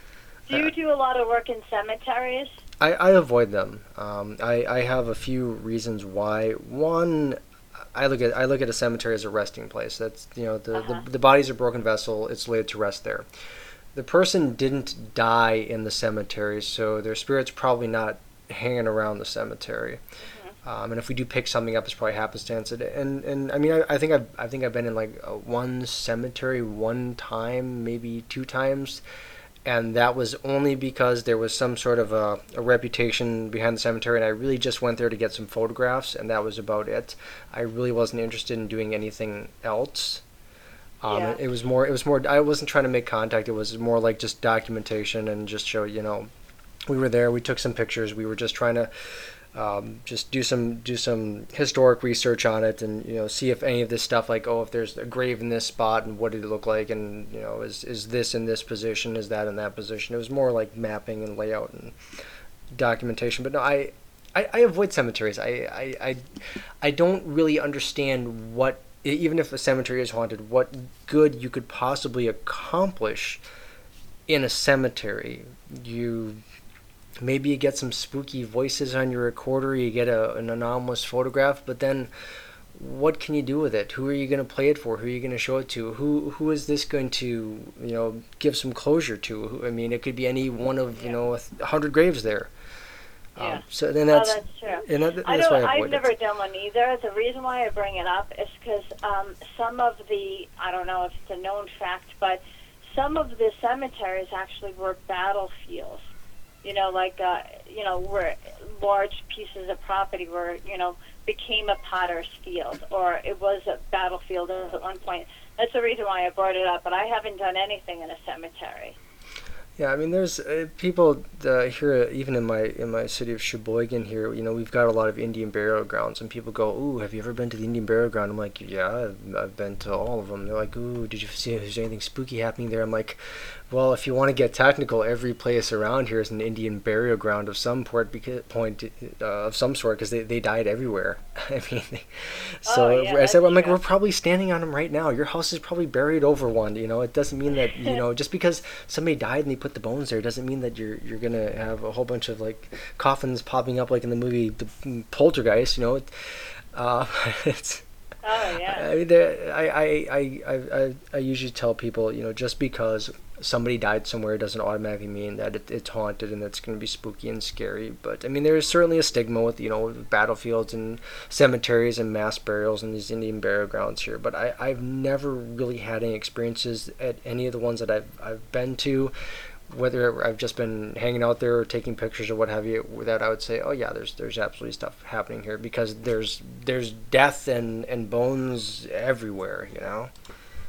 Do you do a lot of work in cemeteries? I, I avoid them. Um, I, I have a few reasons why. One, I look at I look at a cemetery as a resting place. That's you know the, Uh-huh. the the body's a broken vessel. It's laid to rest there. The person didn't die in the cemetery, so their spirit's probably not hanging around the cemetery. Um, and if we do pick something up, it's probably happenstance. And and, and I mean, I, I think I've I think I've been in like uh, one cemetery one time, maybe two times, and that was only because there was some sort of a, a reputation behind the cemetery, and I really just went there to get some photographs, and that was about it. I really wasn't interested in doing anything else. Um, Yeah. it, it was more. It was more. I wasn't trying to make contact. It was more like just documentation and just show. You know, we were there. We took some pictures. We were just trying to um, just do some do some historic research on it, and you know, see if any of this stuff, like oh, if there's a grave in this spot, and what did it look like, and you know, is is this in this position, is that in that position. It was more like mapping and layout and documentation. But no, I. I, I avoid cemeteries. I, I, I, I don't really understand what, even if a cemetery is haunted, what good you could possibly accomplish in a cemetery. You maybe you get some spooky voices on your recorder, you get a, an anomalous photograph, but then what can you do with it? Who are you going to play it for? Who are you going to show it to? Who who is this going to, you know, give some closure to? Who, I mean, it could be any one of, you know, a hundred graves there. Yeah. Um, so then that's, oh, that's true. and that, that's I don't, why I I've avoid never it. done one either. The reason why I bring it up is because um, some of the, I don't know if it's a known fact, but some of the cemeteries actually were battlefields. You know, like, uh, you know, where large pieces of property were, you know, became a potter's field, or it was a battlefield at one point. That's the reason why I brought it up, but I haven't done anything in a cemetery. Yeah, I mean, there's uh, people uh, here, even in my in my city of Sheboygan here. You know, we've got a lot of Indian burial grounds, and people go, "Ooh, have you ever been to the Indian burial ground?" I'm like, "Yeah, I've, I've been to all of them." They're like, "Ooh, did you see if there's anything spooky happening there?" I'm like, "Well, if you want to get technical, every place around here is an Indian burial ground of some port because, point uh, of some sort, because they, they died everywhere." I mean, they, so Oh, yeah, I said, that's "I'm like, true. we're probably standing on them right now. Your house is probably buried over one. You know, it doesn't mean that you know just because somebody died and they put the bones there doesn't mean that you're you're gonna have a whole bunch of like coffins popping up like in the movie The Poltergeist. You know, it, uh, it's." Oh, yeah. I mean, there- I, I, I, I, I, I usually tell people, you know, just because somebody died somewhere doesn't automatically mean that it, it's haunted and it's going to be spooky and scary. But I mean, there is certainly a stigma with, you know, battlefields and cemeteries and mass burials and these Indian burial grounds here. But I, I've never really had any experiences at any of the ones that I've, I've been to, whether I've just been hanging out there or taking pictures or what have you, that I would say, oh yeah, there's there's absolutely stuff happening here, because there's there's death and, and bones everywhere, you know.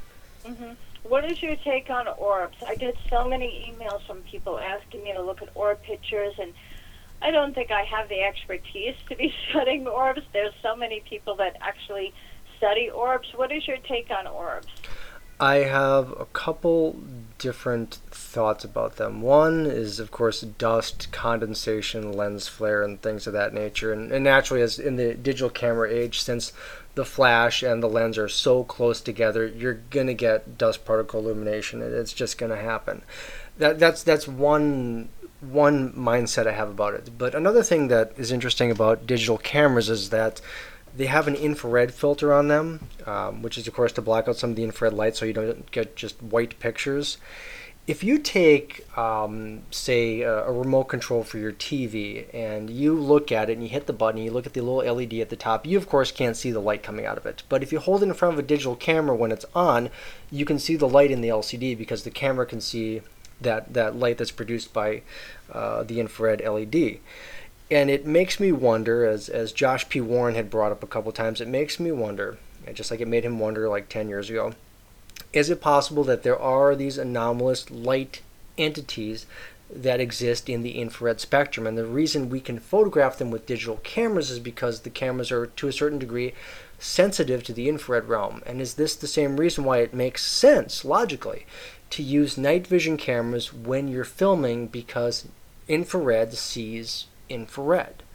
hmm What is your take on orbs? I get so many emails from people asking me to look at orb pictures, and I don't think I have the expertise to be studying orbs. There's so many people that actually study orbs. What is your take on orbs? I have a couple different thoughts about them. One is, of course, dust, condensation, lens flare, and things of that nature. And, and naturally, as in the digital camera age, since the flash and the lens are so close together, you're going to get dust particle illumination. It's just going to happen. That, that's that's one one mindset I have about it. But another thing that is interesting about digital cameras is that they have an infrared filter on them, um, which is, of course, to block out some of the infrared light so you don't get just white pictures. If you take, um, say, a, a remote control for your T V and you look at it and you hit the button, you look at the little L E D at the top, you, of course, can't see the light coming out of it. But if you hold it in front of a digital camera when it's on, you can see the light in the L C D because the camera can see that, that light that's produced by uh, the infrared L E D. And it makes me wonder, as as Josh P. Warren had brought up a couple times, it makes me wonder, just like it made him wonder like ten years ago, is it possible that there are these anomalous light entities that exist in the infrared spectrum? And the reason we can photograph them with digital cameras is because the cameras are, to a certain degree, sensitive to the infrared realm. And is this the same reason why it makes sense, logically, to use night vision cameras when you're filming, because infrared sees infrared?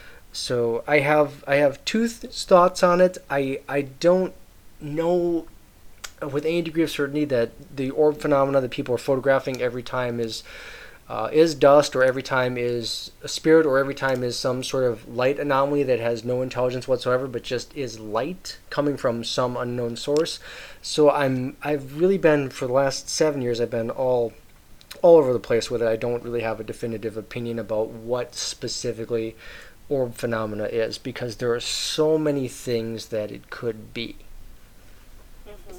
So I have I have two th- thoughts on it. I I don't know with any degree of certainty that the orb phenomena that people are photographing every time is uh, is dust, or every time is a spirit, or every time is some sort of light anomaly that has no intelligence whatsoever, but just is light coming from some unknown source. So I'm I've really been, for the last seven years, I've been all all over the place with it. I don't really have a definitive opinion about what specifically orb phenomena is, because there are so many things that it could be. hmm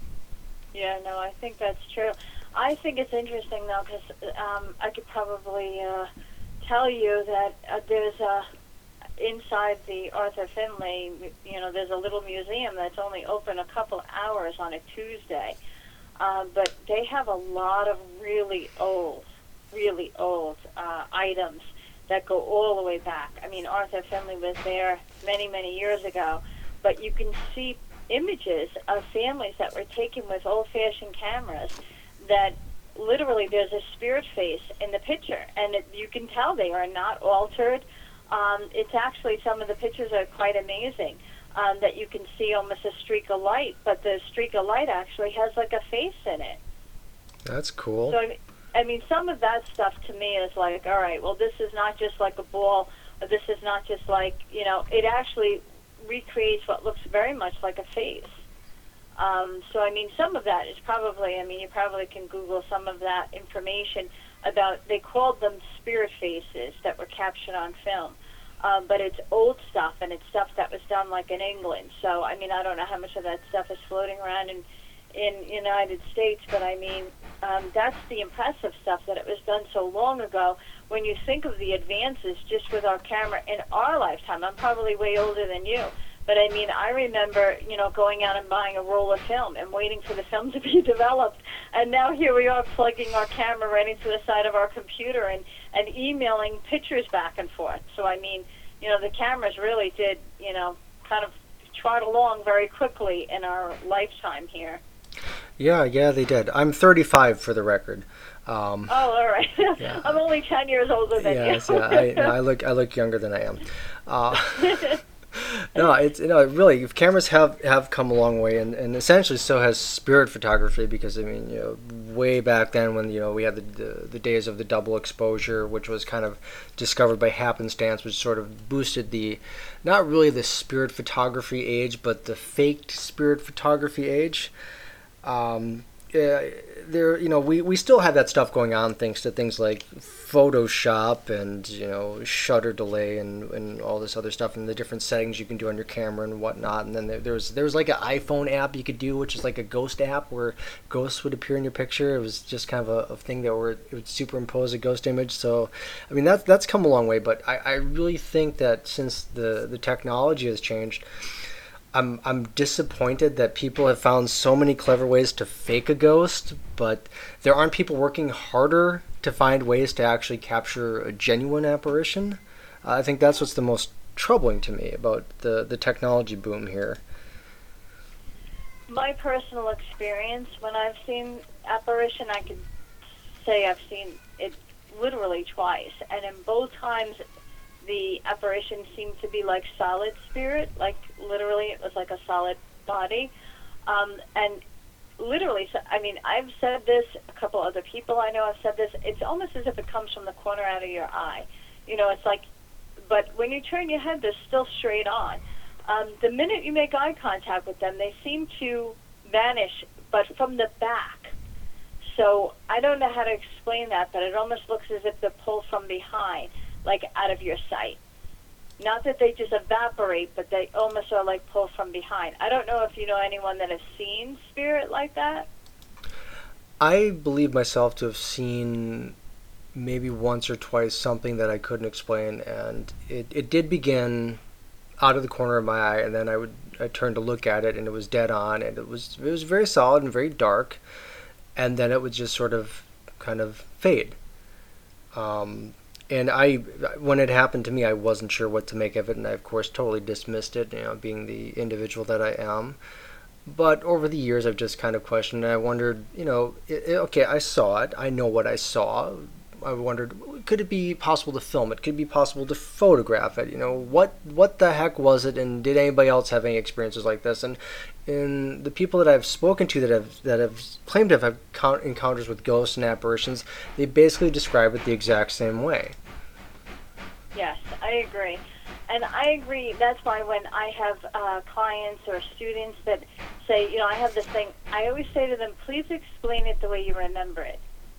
Yeah, no, I think that's true. I think it's interesting, though, because um, I could probably uh, tell you that uh, there's a, inside the Arthur Findlay, you know, there's a little museum that's only open a couple hours on a Tuesday. Uh, but they have a lot of really old, really old uh, items that go all the way back. I mean, Arthur Findlay was there many, many years ago, but you can see images of families that were taken with old-fashioned cameras that literally there's a spirit face in the picture, and it, you can tell they are not altered. Um, it's actually, some of the pictures are quite amazing. Um, that you can see almost a streak of light, but the streak of light actually has like a face in it. That's cool. So, I mean, I mean, some of that stuff to me is like, all right, well, this is not just like a ball, or this is not just like, you know, it actually recreates what looks very much like a face. Um, so, I mean, some of that is probably, I mean, you probably can Google some of that information about, they called them spirit faces that were captured on film. Um, but it's old stuff, and it's stuff that was done like in England. So, I mean, I don't know how much of that stuff is floating around in in United States, but I mean, um, that's the impressive stuff, that it was done so long ago. When you think of the advances just with our camera in our lifetime, I'm probably way older than you, but I mean, I remember, you know, going out and buying a roll of film and waiting for the film to be developed, and now here we are plugging our camera right into the side of our computer and, and emailing pictures back and forth. So, I mean, you know, the cameras really did, you know, kind of trot along very quickly in our lifetime here. Yeah, yeah, they did. I'm thirty-five, for the record. Um, oh, all right. Yeah. I'm only ten years older than yes, you. yeah, I, no, I look I look younger than I am. Uh, no, it's you know really, cameras have, have come a long way, and, and essentially so has spirit photography, because I mean, you know, way back then when you know we had the, the the days of the double exposure, which was kind of discovered by happenstance, which sort of boosted the, not really the spirit photography age, but the faked spirit photography age. Um, uh, there, you know, we, we still have that stuff going on thanks to things like Photoshop and, you know, shutter delay and, and all this other stuff, and the different settings you can do on your camera and whatnot. And then there, there was there was like an iPhone app you could do, which is like a ghost app where ghosts would appear in your picture. It was just kind of a, a thing that where it would superimpose a ghost image. So, I mean, that's that's come a long way. But I, I really think that since the, the technology has changed, I'm I'm disappointed that people have found so many clever ways to fake a ghost, but there aren't people working harder to find ways to actually capture a genuine apparition. Uh, I think that's what's the most troubling to me about the the technology boom here. My personal experience, when I've seen apparition, I could say I've seen it literally twice, and in both times the apparition seemed to be like solid spirit, like literally it was like a solid body. Um, and literally, so, I mean, I've said this, a couple other people I know have said this, it's almost as if it comes from the corner out of your eye. You know, it's like, but when you turn your head, they're still straight on. Um, the minute you make eye contact with them, they seem to vanish, but from the back. So I don't know how to explain that, but it almost looks as if they're pulled from behind, like out of your sight. Not that they just evaporate, but they almost are like pulled from behind. I don't know if you know anyone that has seen spirit like that. I believe myself to have seen maybe once or twice something that I couldn't explain, and it, it did begin out of the corner of my eye, and then I would I turned to look at it, and it was dead on, and it was it was very solid and very dark, and then it would just sort of kind of fade. Um, and I, when it happened to me, I wasn't sure what to make of it, and I of course totally dismissed it, you know, being the individual that I am. But over the years, I've just kind of questioned, and I wondered, you know, it, it, okay, I saw it, I know what I saw. I wondered, could it be possible to film it? Could it be possible to photograph it? You know, what what the heck was it? And did anybody else have any experiences like this? And in the people that I've spoken to that have that have claimed to have had encounters with ghosts and apparitions, they basically describe it the exact same way. Yes, I agree. And I agree. That's why when I have uh, clients or students that say, you know, I have this thing, I always say to them, please explain it the way you remember it.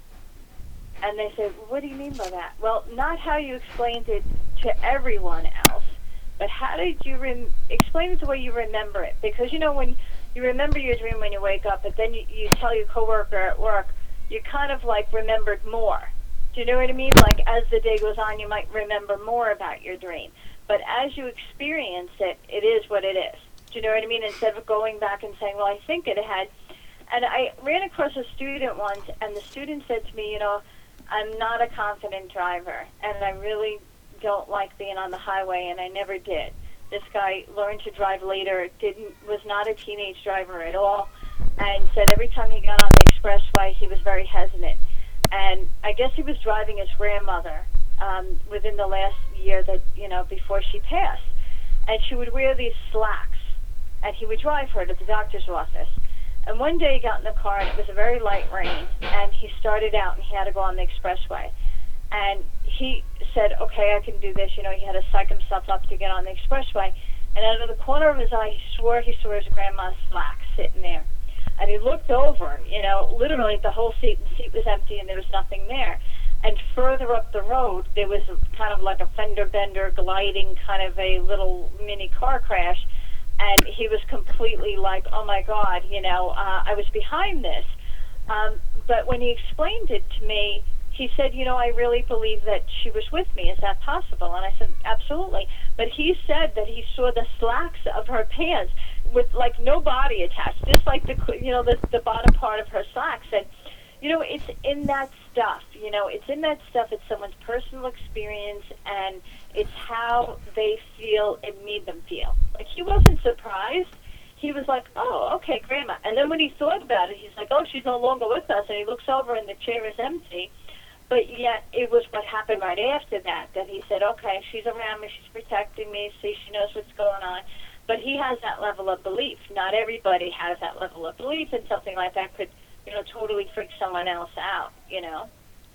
And they say, what do you mean by that? Well, not how you explained it to everyone else, but how did you rem- explain it the way you remember it? Because, you know, when you remember your dream when you wake up, but then you, you tell your coworker at work, you kind of like remembered more. Do you know what I mean? Like as the day goes on, you might remember more about your dream. But as you experience it, it is what it is. Do you know what I mean? Instead of going back and saying, well, I think it had. And I ran across a student once, and the student said to me, you know, I'm not a confident driver, and I really don't like being on the highway, and I never did. This guy learned to drive later, didn't was not a teenage driver at all, and said every time he got on the expressway, he was very hesitant. And I guess he was driving his grandmother um, within the last year that, you know, before she passed. And she would wear these slacks, and he would drive her to the doctor's office. And one day he got in the car, and it was a very light rain, and he started out, and he had to go on the expressway. And he said, okay, I can do this. You know, he had to psych himself up to get on the expressway. And out of the corner of his eye, he swore he saw his grandma's slacks sitting there. And he looked over, you know, literally at the whole seat. The seat was empty, and there was nothing there. And further up the road, there was kind of like a fender bender gliding kind of a little mini car crash. And he was completely like, oh, my God, you know, uh, I was behind this. Um, but when he explained it to me, he said, you know, I really believe that she was with me. Is that possible? And I said, absolutely. But he said that he saw the slacks of her pants with, like, no body attached, just like, the you know, the, the bottom part of her slacks. And, you know, it's in that stuff. You know, it's in that stuff. It's someone's personal experience, and it's how they feel it made them feel. Like, he wasn't surprised. He was like, oh, okay, Grandma. And then when he thought about it, he's like, oh, she's no longer with us. And he looks over, and the chair is empty. But yet it was what happened right after that, that he said, okay, she's around me, she's protecting me, see, she knows what's going on. But he has that level of belief. Not everybody has that level of belief, and something like that could, you know, totally freak someone else out, you know?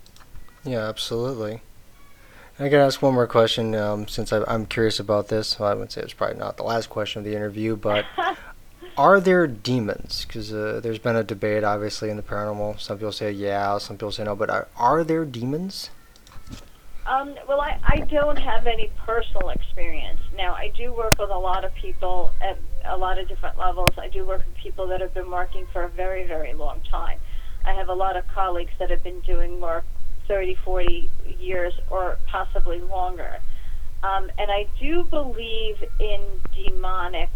Yeah, absolutely. I can ask one more question, um, since I, I'm curious about this. Well, I would say it's probably not the last question of the interview, but are there demons? Because uh, there's been a debate, obviously, in the paranormal. Some people say yeah, some people say no, but are, are there demons? Um, well, I, I don't have any personal experience. Now, I do work with a lot of people at a lot of different levels. I do work with people that have been working for a very, very long time. I have a lot of colleagues that have been doing work thirty, forty years or possibly longer. Um, and I do believe in demonic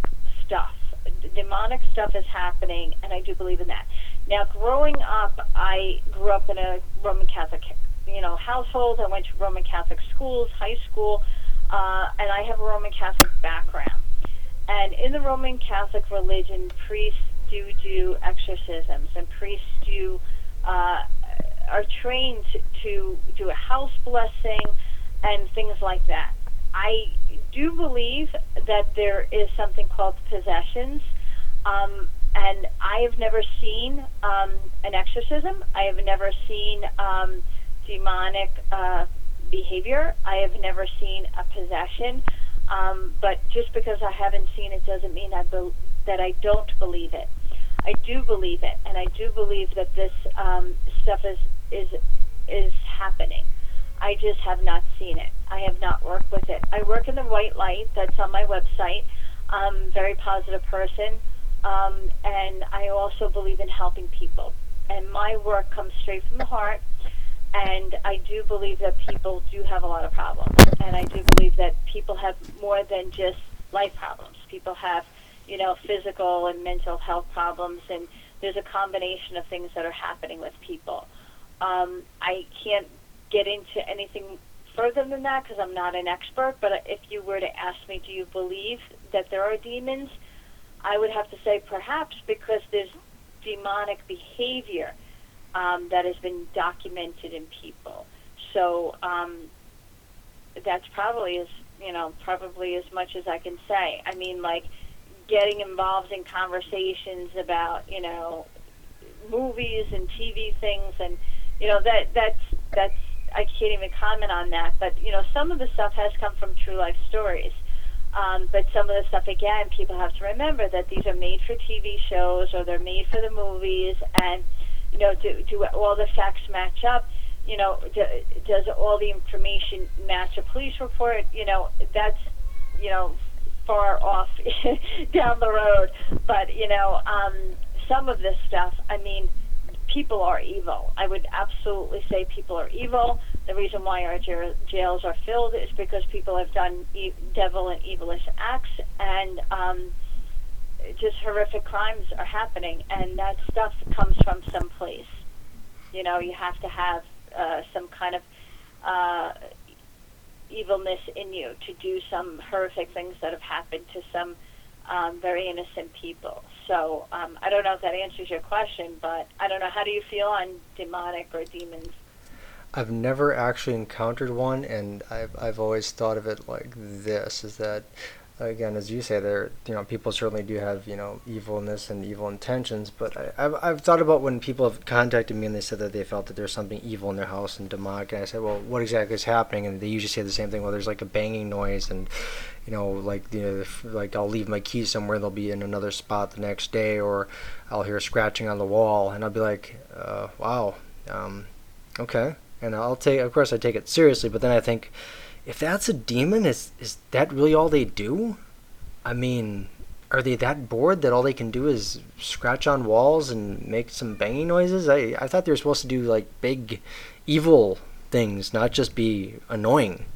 stuff. D- demonic stuff is happening, and I do believe in that. Now, growing up, I grew up in a Roman Catholic, you know, household. I went to Roman Catholic schools, high school, uh, and I have a Roman Catholic background. And in the Roman Catholic religion, priests do do exorcisms, and priests do uh, are trained to, to do a house blessing and things like that. I do believe that there is something called possessions, um, and I have never seen um, an exorcism. I have never seen um, demonic uh, behavior. I have never seen a possession. Um, but just because I haven't seen it doesn't mean I be- that I don't believe it. I do believe it, and I do believe that this um, stuff is is is happening. I just have not seen it. I have not worked with it. I work in the white light. That's on my website. I'm a very positive person, um, and I also believe in helping people. And my work comes straight from the heart. And I do believe that people do have a lot of problems. And I do believe that people have more than just life problems. People have, you know, physical and mental health problems, and there's a combination of things that are happening with people. Um, I can't get into anything further than that because I'm not an expert, but if you were to ask me, do you believe that there are demons? I would have to say perhaps, because there's demonic behavior Um, that has been documented in people. So um, that's probably as, you know, probably as much as I can say. I mean, like, getting involved in conversations about, you know, movies and T V things, and, you know, that that's, that's, I can't even comment on that. But, you know, some of the stuff has come from true life stories. Um, but some of the stuff, again, people have to remember that these are made for T V shows, or they're made for the movies, and you know, do, do all the facts match up? You know, do, does all the information match a police report? You know, that's, you know, far off down the road. But, you know, um, some of this stuff, I mean, people are evil. I would absolutely say people are evil. The reason why our j- jails are filled is because people have done e- devil and evilish acts, and um, just horrific crimes are happening, and that stuff comes from some place. You know, you have to have uh, some kind of uh, evilness in you to do some horrific things that have happened to some um, very innocent people. So um, I don't know if that answers your question, but I don't know. How do you feel on demonic or demons? I've never actually encountered one, and I've I've always thought of it like this: is that, again, as you say, there, you know, people certainly do have, you know, evilness and evil intentions. But I, I've I've thought about when people have contacted me and they said that they felt that there's something evil in their house and demonic, and I said, well, what exactly is happening? And they usually say the same thing. Well, there's like a banging noise, and you know, like you know, if, like I'll leave my keys somewhere, they'll be in another spot the next day, or I'll hear scratching on the wall, and I'll be like, uh, wow, um, okay. And I'll take, of course, I take it seriously, but then I think, if that's a demon, is is that really all they do? I mean, are they that bored that all they can do is scratch on walls and make some banging noises? I, I thought they were supposed to do like big evil things, not just be annoying.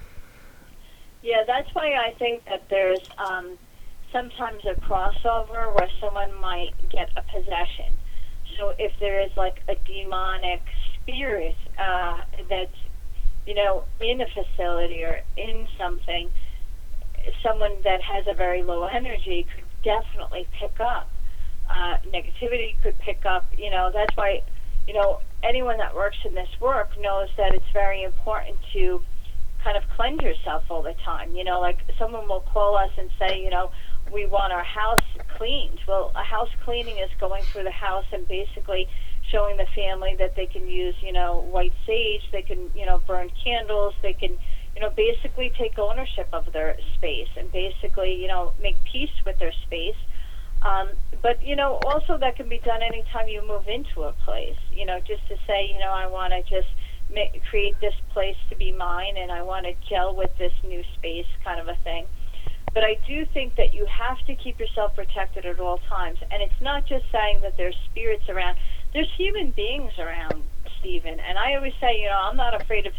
Yeah, that's why I think that there's um, sometimes a crossover where someone might get a possession. So if there is like a demonic spirit uh, that's, you know, in a facility or in something, someone that has a very low energy could definitely pick up. Uh, negativity could pick up, you know, that's why, you know, anyone that works in this work knows that it's very important to kind of cleanse yourself all the time. You know, like someone will call us and say, you know, we want our house cleaned. Well, a house cleaning is going through the house and basically showing the family that they can use, you know, white sage, they can, you know, burn candles, they can, you know, basically take ownership of their space and basically, you know, make peace with their space. Um, but, you know, also that can be done anytime you move into a place, you know, just to say, you know, I want to just make, create this place to be mine and I want to gel with this new space kind of a thing. But I do think that you have to keep yourself protected at all times. And it's not just saying that there's spirits around. There's human beings around, Stephen. And I always say, you know, I'm not afraid of,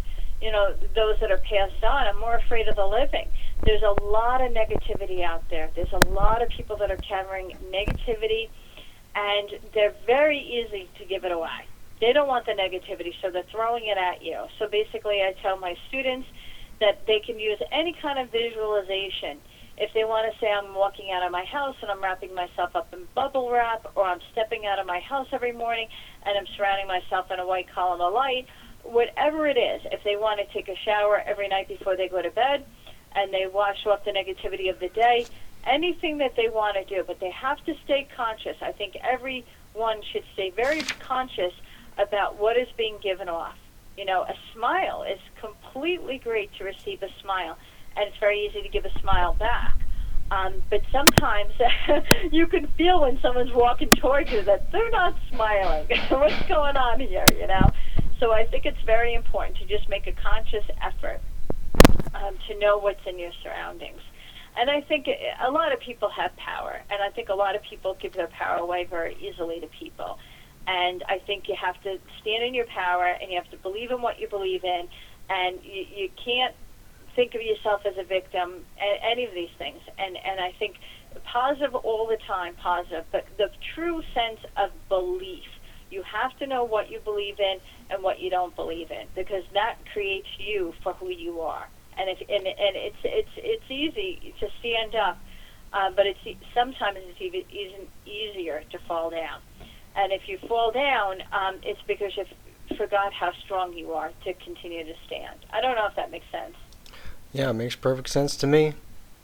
you know, those that are passed on. I'm more afraid of the living. There's a lot of negativity out there. There's a lot of people that are carrying negativity, and they're very easy to give it away. They don't want the negativity, so they're throwing it at you. So basically, I tell my students that they can use any kind of visualization. If they want to say, I'm walking out of my house and I'm wrapping myself up in bubble wrap, or I'm stepping out of my house every morning and I'm surrounding myself in a white column of light, whatever it is, if they want to take a shower every night before they go to bed and they wash off the negativity of the day, anything that they want to do, but they have to stay conscious. I think everyone should stay very conscious about what is being given off. You know, a smile is completely great to receive a smile, and it's very easy to give a smile back. Um, but sometimes you can feel when someone's walking towards you that they're not smiling. What's going on here, you know? So I think it's very important to just make a conscious effort um, to know what's in your surroundings. And I think a lot of people have power, and I think a lot of people give their power away very easily to people. And I think you have to stand in your power, and you have to believe in what you believe in, and you, you can't think of yourself as a victim, any of these things. And, and I think positive all the time, positive, but the true sense of belief. You have to know what you believe in and what you don't believe in, because that creates you for who you are. And if and, and it's it's it's easy to stand up, uh, but it's sometimes it's even, even easier to fall down. And if you fall down, um, it's because you forgot how strong you are to continue to stand. I don't know if that makes sense. Yeah, it makes perfect sense to me.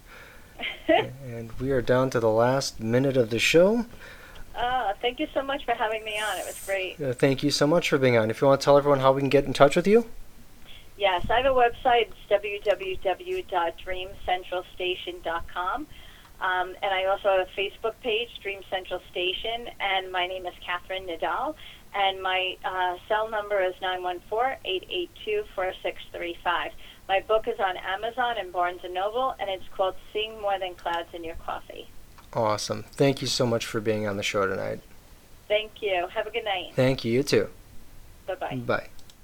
And we are down to the last minute of the show. Uh, thank you so much for having me on. It was great. Uh, thank you so much for being on. If you want to tell everyone how we can get in touch with you? Yes, I have a website. It's w w w dot dream central station dot com. Um, and I also have a Facebook page, Dream Central Station, and my name is Catherine Nadal, and my uh, cell number is nine one four, eight eight two, four six three five. My book is on Amazon and Barnes and Noble, and it's called Seeing More Than Clouds in Your Coffee. Awesome. Thank you so much for being on the show tonight. Thank you. Have a good night. Thank you. You too. Bye-bye. Bye.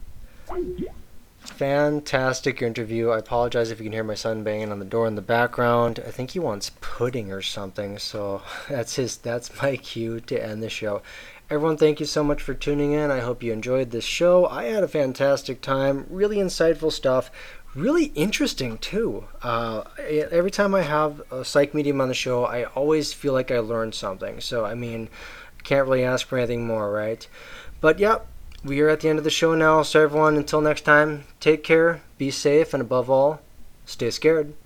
Fantastic interview. I apologize if you can hear my son banging on the door in the background. I think he wants pudding or something, so that's his that's my cue to end the show. Everyone, thank you so much for tuning in. I hope you enjoyed this show. I had a fantastic time. Really insightful stuff. Really interesting too. Uh, every time I have a psych medium on the show, I always feel like I learned something. So I mean, can't really ask for anything more, right? But yeah, we are at the end of the show now. So everyone, until next time, take care, be safe, and above all, stay scared.